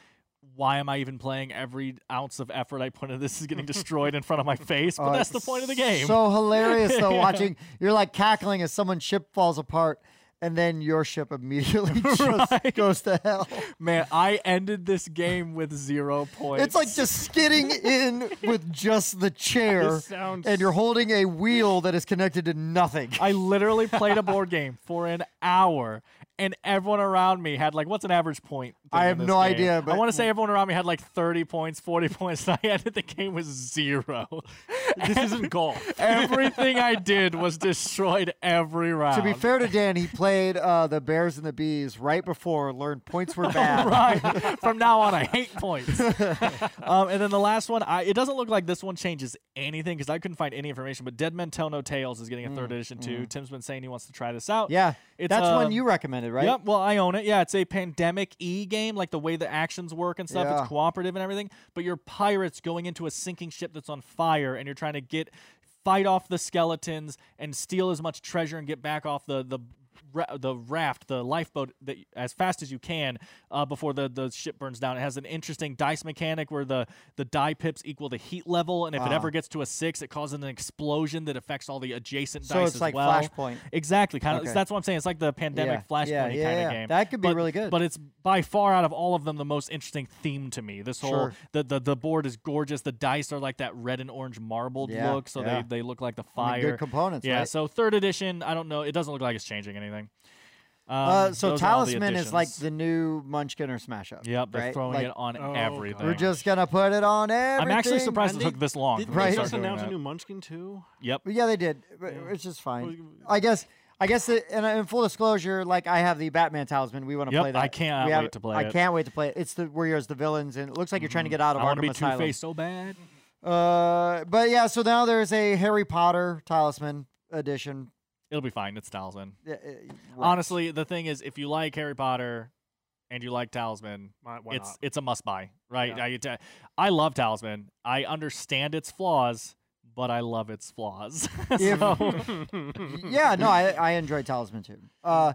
why am I even playing? Every ounce of effort I put into this is getting destroyed in front of my face, but that's the point of the game. So hilarious, though, watching. You're like cackling as someone's ship falls apart, and then your ship immediately just goes to hell. Man, I ended this game with 0 points. It's like just skidding in with just the chair, and you're holding a wheel that is connected to nothing. I literally played a board game for an hour, and everyone around me had what's an average point? I have no idea, but I want to say everyone around me had 30 points, 40 points, and I ended the game with 0. This isn't golf. Everything I did was destroyed every round. To be fair to Dan, he played the Bears and the Bees right before, learned points were bad. Right. From now on, I hate points. And then the last one, it doesn't look like this one changes anything because I couldn't find any information, but Dead Men Tell No Tales is getting a 3rd edition too. Tim's been saying he wants to try this out. Yeah, that's one you recommended, right? Yep, well, I own it. Yeah, it's a pandemic-y game, like the way the actions work and stuff. Yeah. It's cooperative and everything, but you're pirates going into a sinking ship that's on fire, and you're trying to fight off the skeletons and steal as much treasure and get back off the raft, the lifeboat, as fast as you can before the ship burns down. It has an interesting dice mechanic where the die pips equal the heat level, and if it ever gets to a 6, it causes an explosion that affects all the adjacent dice as well. So it's like Flashpoint. Exactly. That's what I'm saying. It's like the pandemic Flashpoint kind of game. That could be really good. But it's by far out of all of them the most interesting theme to me. This whole the board is gorgeous. The dice are like that red and orange marbled look, so they look like the fire. Good components. Yeah. Right? So 3rd edition, I don't know. It doesn't look like it's changing anything. So Talisman is like the new Munchkin or Smash Up. Yep, they're right? throwing it on everything. We're just gonna put it on everything. I'm actually surprised it took this long. Did Right. they just announce a new Munchkin too? Yep. Yeah, they did. It's just fine. I guess. In full disclosure, I have the Batman Talisman. We want to play that. I can't wait to play it. I can't wait to play it. It's where you're as the villains, and it looks like you're trying to get out of I Arkham want to be Asylum. Two-Face so bad. But yeah, so now there's a Harry Potter Talisman edition. It'll be fine. It's Talisman. Right. Honestly, the thing is, if you like Harry Potter and you like Talisman, it's a must buy, right? Yeah. I love Talisman. I understand its flaws, but I love its flaws. Yeah, no, I enjoy Talisman too.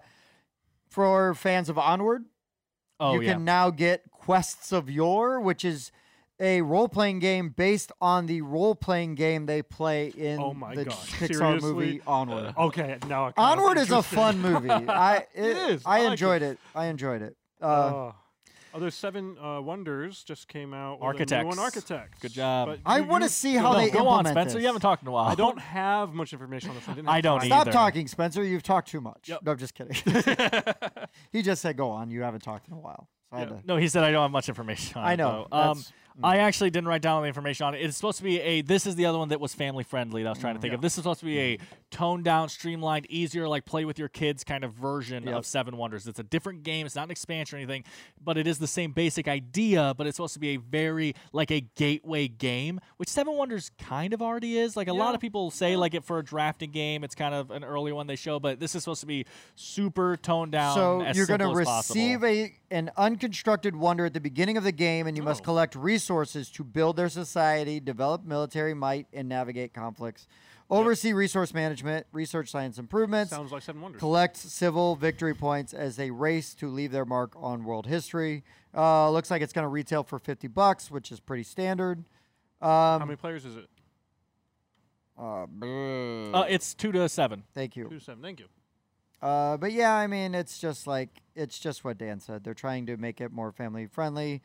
For fans of Onward, you can now get Quests of Yore, which is a role-playing game based on the role-playing game they play in the Pixar Seriously? movie Onward. Okay, now Onward is a fun movie. It is. I I enjoyed it. I enjoyed it. There's 7 Wonders just came out. Architects. With a new one, Architects. Good job. But I want to see how they Go on, implement Spencer. this. You haven't talked in a while. I don't have much information on this one. I don't Stop either. talking, Spencer. You've talked too much. Yep. No, I'm just kidding. He just said, "Go on." You haven't talked in a while. So I had to. No, he said I don't have much information on it. I know. Though. I actually didn't write down all the information on it. It's supposed to be this is the other one that was family friendly that I was trying to think of. This is supposed to be a toned down, streamlined, easier, play with your kids kind of version of 7 Wonders. It's a different game. It's not an expansion or anything, but it is the same basic idea, but it's supposed to be a very, a gateway game, which 7 Wonders kind of already is. A lot of people say, it for a drafting game, it's kind of an early one they show, but this is supposed to be super toned down. So as you're going to receive an unconstructed wonder at the beginning of the game, and you must collect resources to build their society, develop military might, and navigate conflicts. Oversee resource management, research science improvements. Sounds like 7 Wonders. Collect civil victory points as they race to leave their mark on world history. Looks like it's going to retail for $50, which is pretty standard. How many players is it? It's 2 to 7. Thank you. 2 to 7. Thank you. But yeah, I mean, it's just what Dan said. They're trying to make it more family friendly.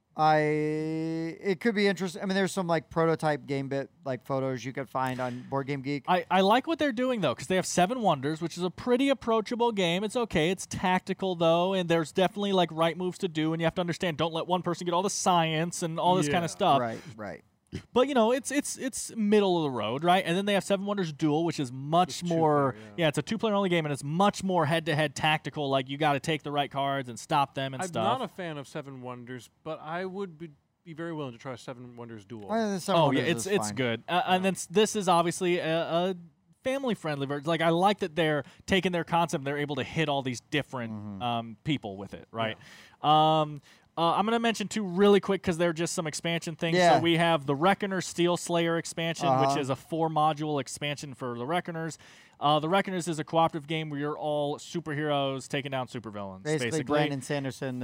It could be interesting. I mean, there's some like prototype game bit like photos you could find on Board Game Geek. I like what they're doing though, because they have 7 Wonders, which is a pretty approachable game. It's okay. It's tactical though, and there's definitely like right moves to do, and you have to understand. Don't let one person get all the science and all this kind of stuff. Right. But it's middle of the road, right? And then they have 7 Wonders Duel, which is much more. It's a 2-player only game, and it's much more head-to-head tactical. Like you got to take the right cards and stop them and I'm stuff. not a fan of 7 Wonders, but I would be very willing to try 7 Wonders Duel. It's good. And then this is obviously a family-friendly version. Like I like that they're taking their concept, they're able to hit all these different people with it, right? Yeah. I'm going to mention 2 really quick because they're just some expansion things. Yeah. So we have the Reckoner Steel Slayer expansion, which is a 4-module expansion for the Reckoners. The Reckoners is a cooperative game where you're all superheroes taking down supervillains. Basically, Brandon Sanderson.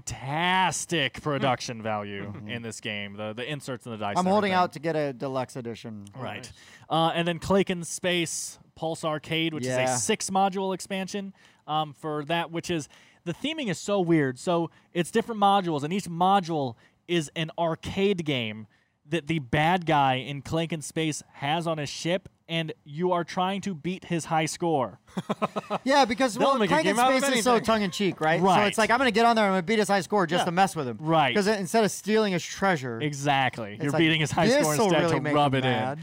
Fantastic production value in this game. The inserts and the dice. I'm holding out to get a deluxe edition. Right. Nice. And then Klaken Space Pulse Arcade, which is a 6-module expansion for that, which is... The theming is so weird. So it's different modules, and each module is an arcade game that the bad guy in Klaken Space has on his ship, and you are trying to beat his high score. Yeah, because Klaken Space is so tongue-in-cheek, right? So it's like, I'm going to get on there and I'm going to beat his high score just to mess with him. Right. Because instead of stealing his treasure. Exactly. You're like, beating his high score instead really to rub it in.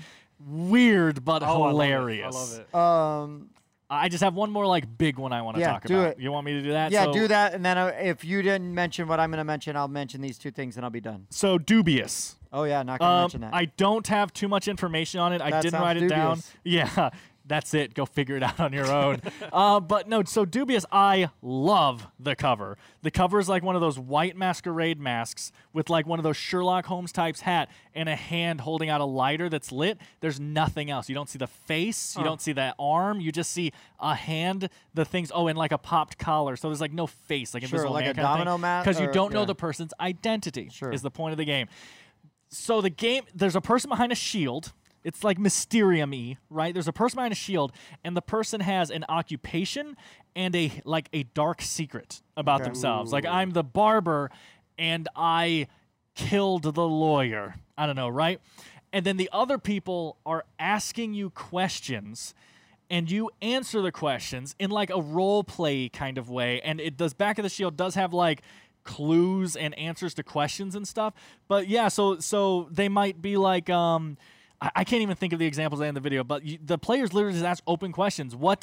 Weird, but hilarious. I love it. I just have one more like big one I want to talk about. It. You want me to do that? Yeah, do that, and then if you didn't mention what I'm going to mention, I'll mention these 2 things, and I'll be done. So Dubious. Oh yeah, not going to mention that. I don't have too much information on it. I didn't write it down. Yeah, that's it. Go figure it out on your own. But no, so Dubious, I love the cover. The cover is like one of those white masquerade masks with like one of those Sherlock Holmes types hat and a hand holding out a lighter that's lit. There's nothing else. You don't see the face. You don't see that arm. You just see a hand, the things, and like a popped collar. So there's like no face, like invisible like hand a domino mask. Because you don't know the person's identity is the point of the game. So the game, there's a person behind a shield. It's like Mysterium-y, right? There's a person behind a shield, and the person has an occupation and a dark secret about themselves. Like, I'm the barber, and I killed the lawyer. I don't know, right? And then the other people are asking you questions, and you answer the questions in like a role play kind of way. And it does. Back of the Shield does have like clues and answers to questions and stuff. But yeah, so they might be like I can't even think of the examples in the video, but the players literally just ask open questions. What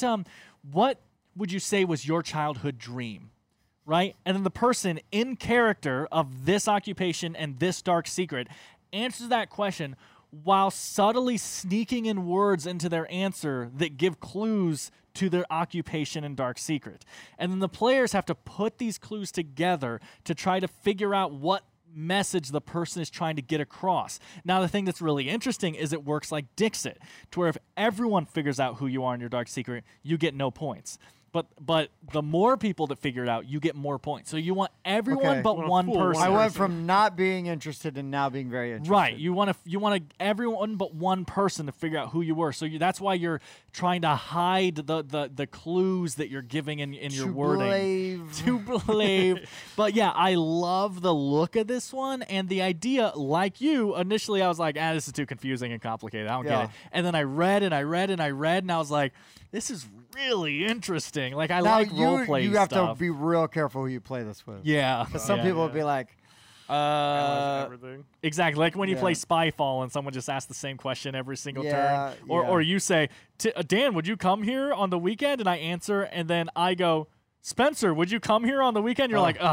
would you say was your childhood dream? Right? And then the person in character of this occupation and this dark secret answers that question while subtly sneaking in words into their answer that give clues to their occupation and dark secret. And then the players have to put these clues together to try to figure out what message the person is trying to get across. Now, the thing that's really interesting is it works like Dixit, to where if everyone figures out who you are in your dark secret, you get no points. But the more people that figure it out, you get more points. So you want everyone but one person. I went from not being interested to now being very interested. Right. You want everyone but one person to figure out who you were. So that's why you're trying to hide the clues that you're giving in your wording. To believe. But yeah, I love the look of this one and the idea. Like you, initially I was like, this is too confusing and complicated. I don't get it. And then I read and I read and I read, and I was like, this is really interesting. Like I like role play stuff. You have to be real careful who you play this with. Yeah, because some people will be like, everything. Exactly, like when you play Spyfall and someone just asks the same question every single turn, or you say, Dan, would you come here on the weekend? And I answer, and then I go, Spencer, would you come here on the weekend? You're like,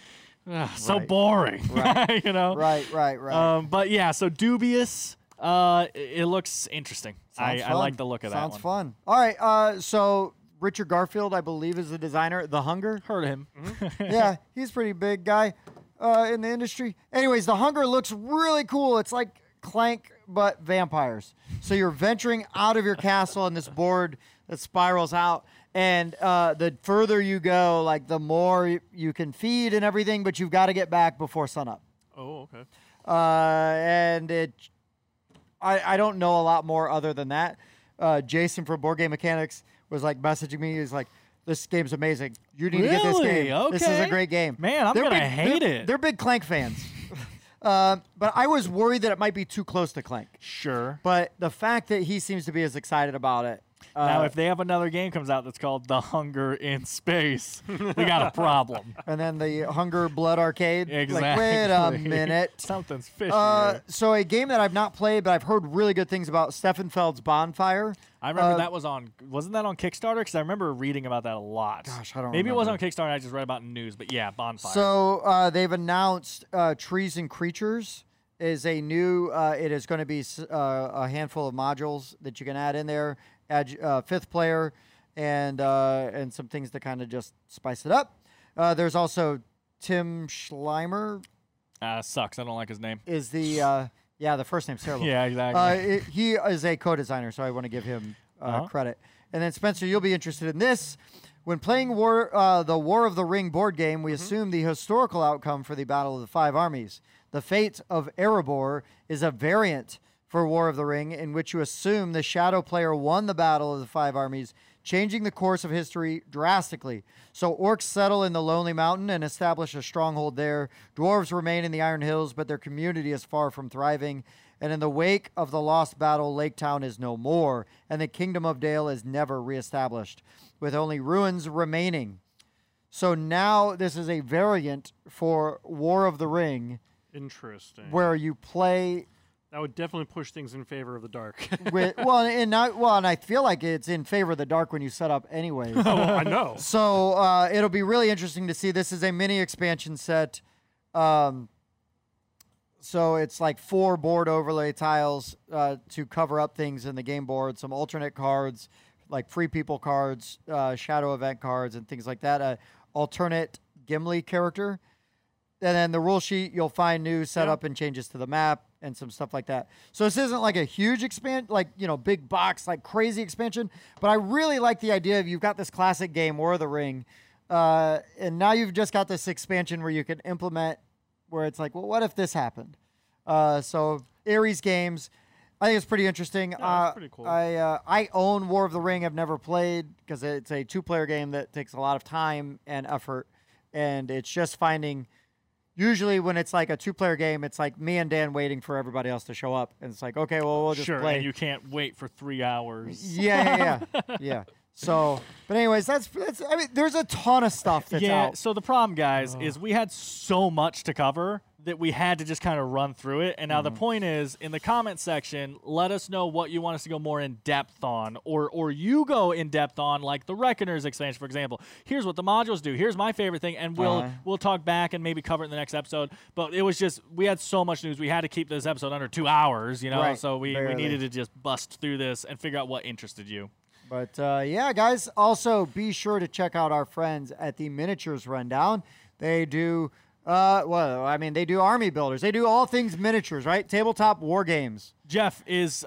so boring, right. you know? Right. But yeah, so Dubious. It looks interesting. I like the look of that one. Sounds fun. All right. So Richard Garfield, I believe, is the designer. The Hunger. Heard of him? Yeah, he's a pretty big guy in the industry. Anyways, The Hunger looks really cool. It's like Clank, but vampires. So you're venturing out of your castle on this board that spirals out. And the further you go, like the more you can feed and everything, but you've got to get back before sunup. Oh, okay. And I don't know a lot more other than that. Jason from Board Game Mechanics was like messaging me. He's like, "This game's amazing. You need to get this game. Okay. This is a great game." Man, I'm going to hate it. They're big Clank fans. But I was worried that it might be too close to Clank. Sure. But the fact that he seems to be as excited about it. Now, if they have another game comes out that's called The Hunger in Space, we got a problem. And then the Hunger Blood Arcade. Exactly. Like, wait a minute. Something's fishy here. So a game that I've not played, but I've heard really good things about, Steffenfeld's Bonfire. I remember that wasn't that on Kickstarter? Because I remember reading about that a lot. Gosh, I don't Maybe remember. it wasn't on Kickstarter. I just read about it in news. But yeah, Bonfire. So they've announced Trees and Creatures is a new, it is going to be a handful of modules that you can add in there, add 5th player, and some things to kind of just spice it up. There's also Tim Schleimer. Sucks. I don't like his name. Is the, the first name's terrible. Yeah, exactly. He is a co-designer, so I want to give him credit. And then, Spencer, you'll be interested in this. When playing the War of the Ring board game, we assume the historical outcome for the Battle of the Five Armies. The Fate of Erebor is a variant for War of the Ring in which you assume the shadow player won the Battle of the Five Armies, changing the course of history drastically. So orcs settle in the Lonely Mountain and establish a stronghold there. Dwarves remain in the Iron Hills, but their community is far from thriving. And in the wake of the lost battle, Lake Town is no more, and the Kingdom of Dale is never reestablished, with only ruins remaining. So now this is a variant for War of the Ring. Interesting. Where you play. That would definitely push things in favor of the dark. And I feel like it's in favor of the dark when you set up anyways. Oh, I know. So it'll be really interesting to see. This is a mini expansion set. So it's like 4 board overlay tiles to cover up things in the game board, some alternate cards, like Free People cards, Shadow Event cards, and things like that. Alternate Gimli character. And then the rule sheet, you'll find new setup and changes to the map and some stuff like that. So this isn't like a huge big box, like crazy expansion. But I really like the idea of you've got this classic game, War of the Ring, and now you've just got this expansion where you can implement where it's like, well, what if this happened? So Ares Games, I think it's pretty interesting. That's pretty cool. I own War of the Ring. I've never played because it's a 2-player game that takes a lot of time and effort, and it's just finding. Usually when it's like a 2-player game, it's like me and Dan waiting for everybody else to show up. And it's like, okay, well, we'll just play. And you can't wait for 3 hours. Yeah. So, but anyways, that's I mean, there's a ton of stuff that's out. So the problem, guys, is we had so much to cover that we had to just kind of run through it. And now the point is, in the comment section, let us know what you want us to go more in depth on, or you go in depth on, like the Reckoners expansion, for example. Here's what the modules do. Here's my favorite thing, and we'll talk back and maybe cover it in the next episode. But it was just, we had so much news. We had to keep this episode under 2 hours, Right. So we needed to just bust through this and figure out what interested you. But guys, also be sure to check out our friends at the Miniatures Rundown. They do, they do army builders. They do all things miniatures, right? Tabletop war games. Jeff, is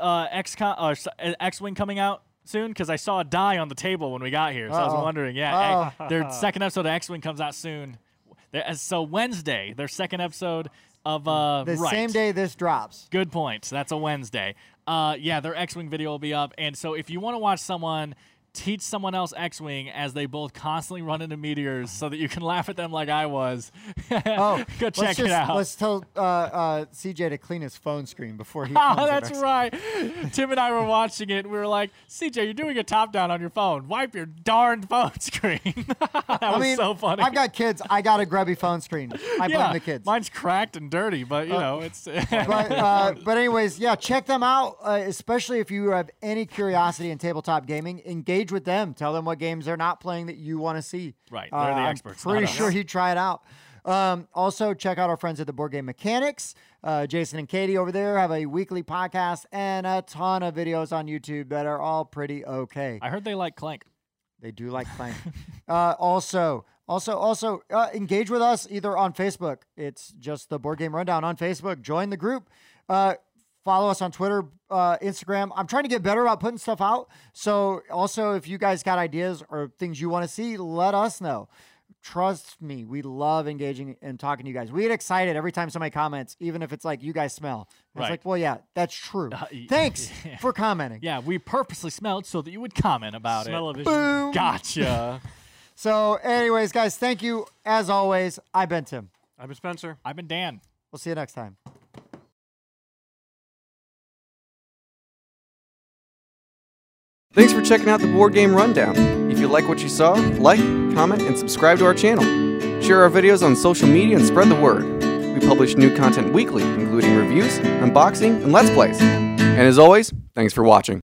X-Wing coming out soon? Because I saw a die on the table when we got here, so I was wondering. Yeah, their second episode of X-Wing comes out soon. So Wednesday, their second episode of the same day this drops. Good point. That's a Wednesday. Their X-Wing video will be up, and so if you want to watch someone teach someone else X-Wing as they both constantly run into meteors so that you can laugh at them like I was. Go check it out. Let's tell CJ to clean his phone screen before he comes. Oh, that's right. Tim and I were watching it, and we were like, CJ, you're doing a top-down on your phone. Wipe your darned phone screen. That was so funny. I've got kids. I got a grubby phone screen. I blame the kids. Mine's cracked and dirty, but, it's... but anyways, check them out, especially if you have any curiosity in tabletop gaming. Engage with them. Tell them what games they're not playing that you want to see. Right. They're the experts. I'm pretty sure he'd try it out. Also, check out our friends at the Board Game Mechanics. Jason and Katie over there have a weekly podcast and a ton of videos on YouTube that are all pretty okay. I heard they like Clank. They do like Clank. Also, engage with us either on Facebook. It's just the Board Game Rundown on Facebook. Join the group. Follow us on Twitter, Instagram. I'm trying to get better about putting stuff out. So also, if you guys got ideas or things you want to see, let us know. trust me, we love engaging and talking to you guys. We get excited every time somebody comments, even if it's like, you guys smell. It's like, well, yeah, that's true. Thanks for commenting. Yeah, we purposely smelled so that you would comment about it. Smell-o-vision. Boom. Gotcha. So anyways, guys, thank you. As always, I've been Tim. I've been Spencer. I've been Dan. We'll see you next time. Thanks for checking out the Board Game Rundown. If you like what you saw, like, comment, and subscribe to our channel. Share our videos on social media and spread the word. We publish new content weekly, including reviews, unboxing, and Let's Plays. And as always, thanks for watching.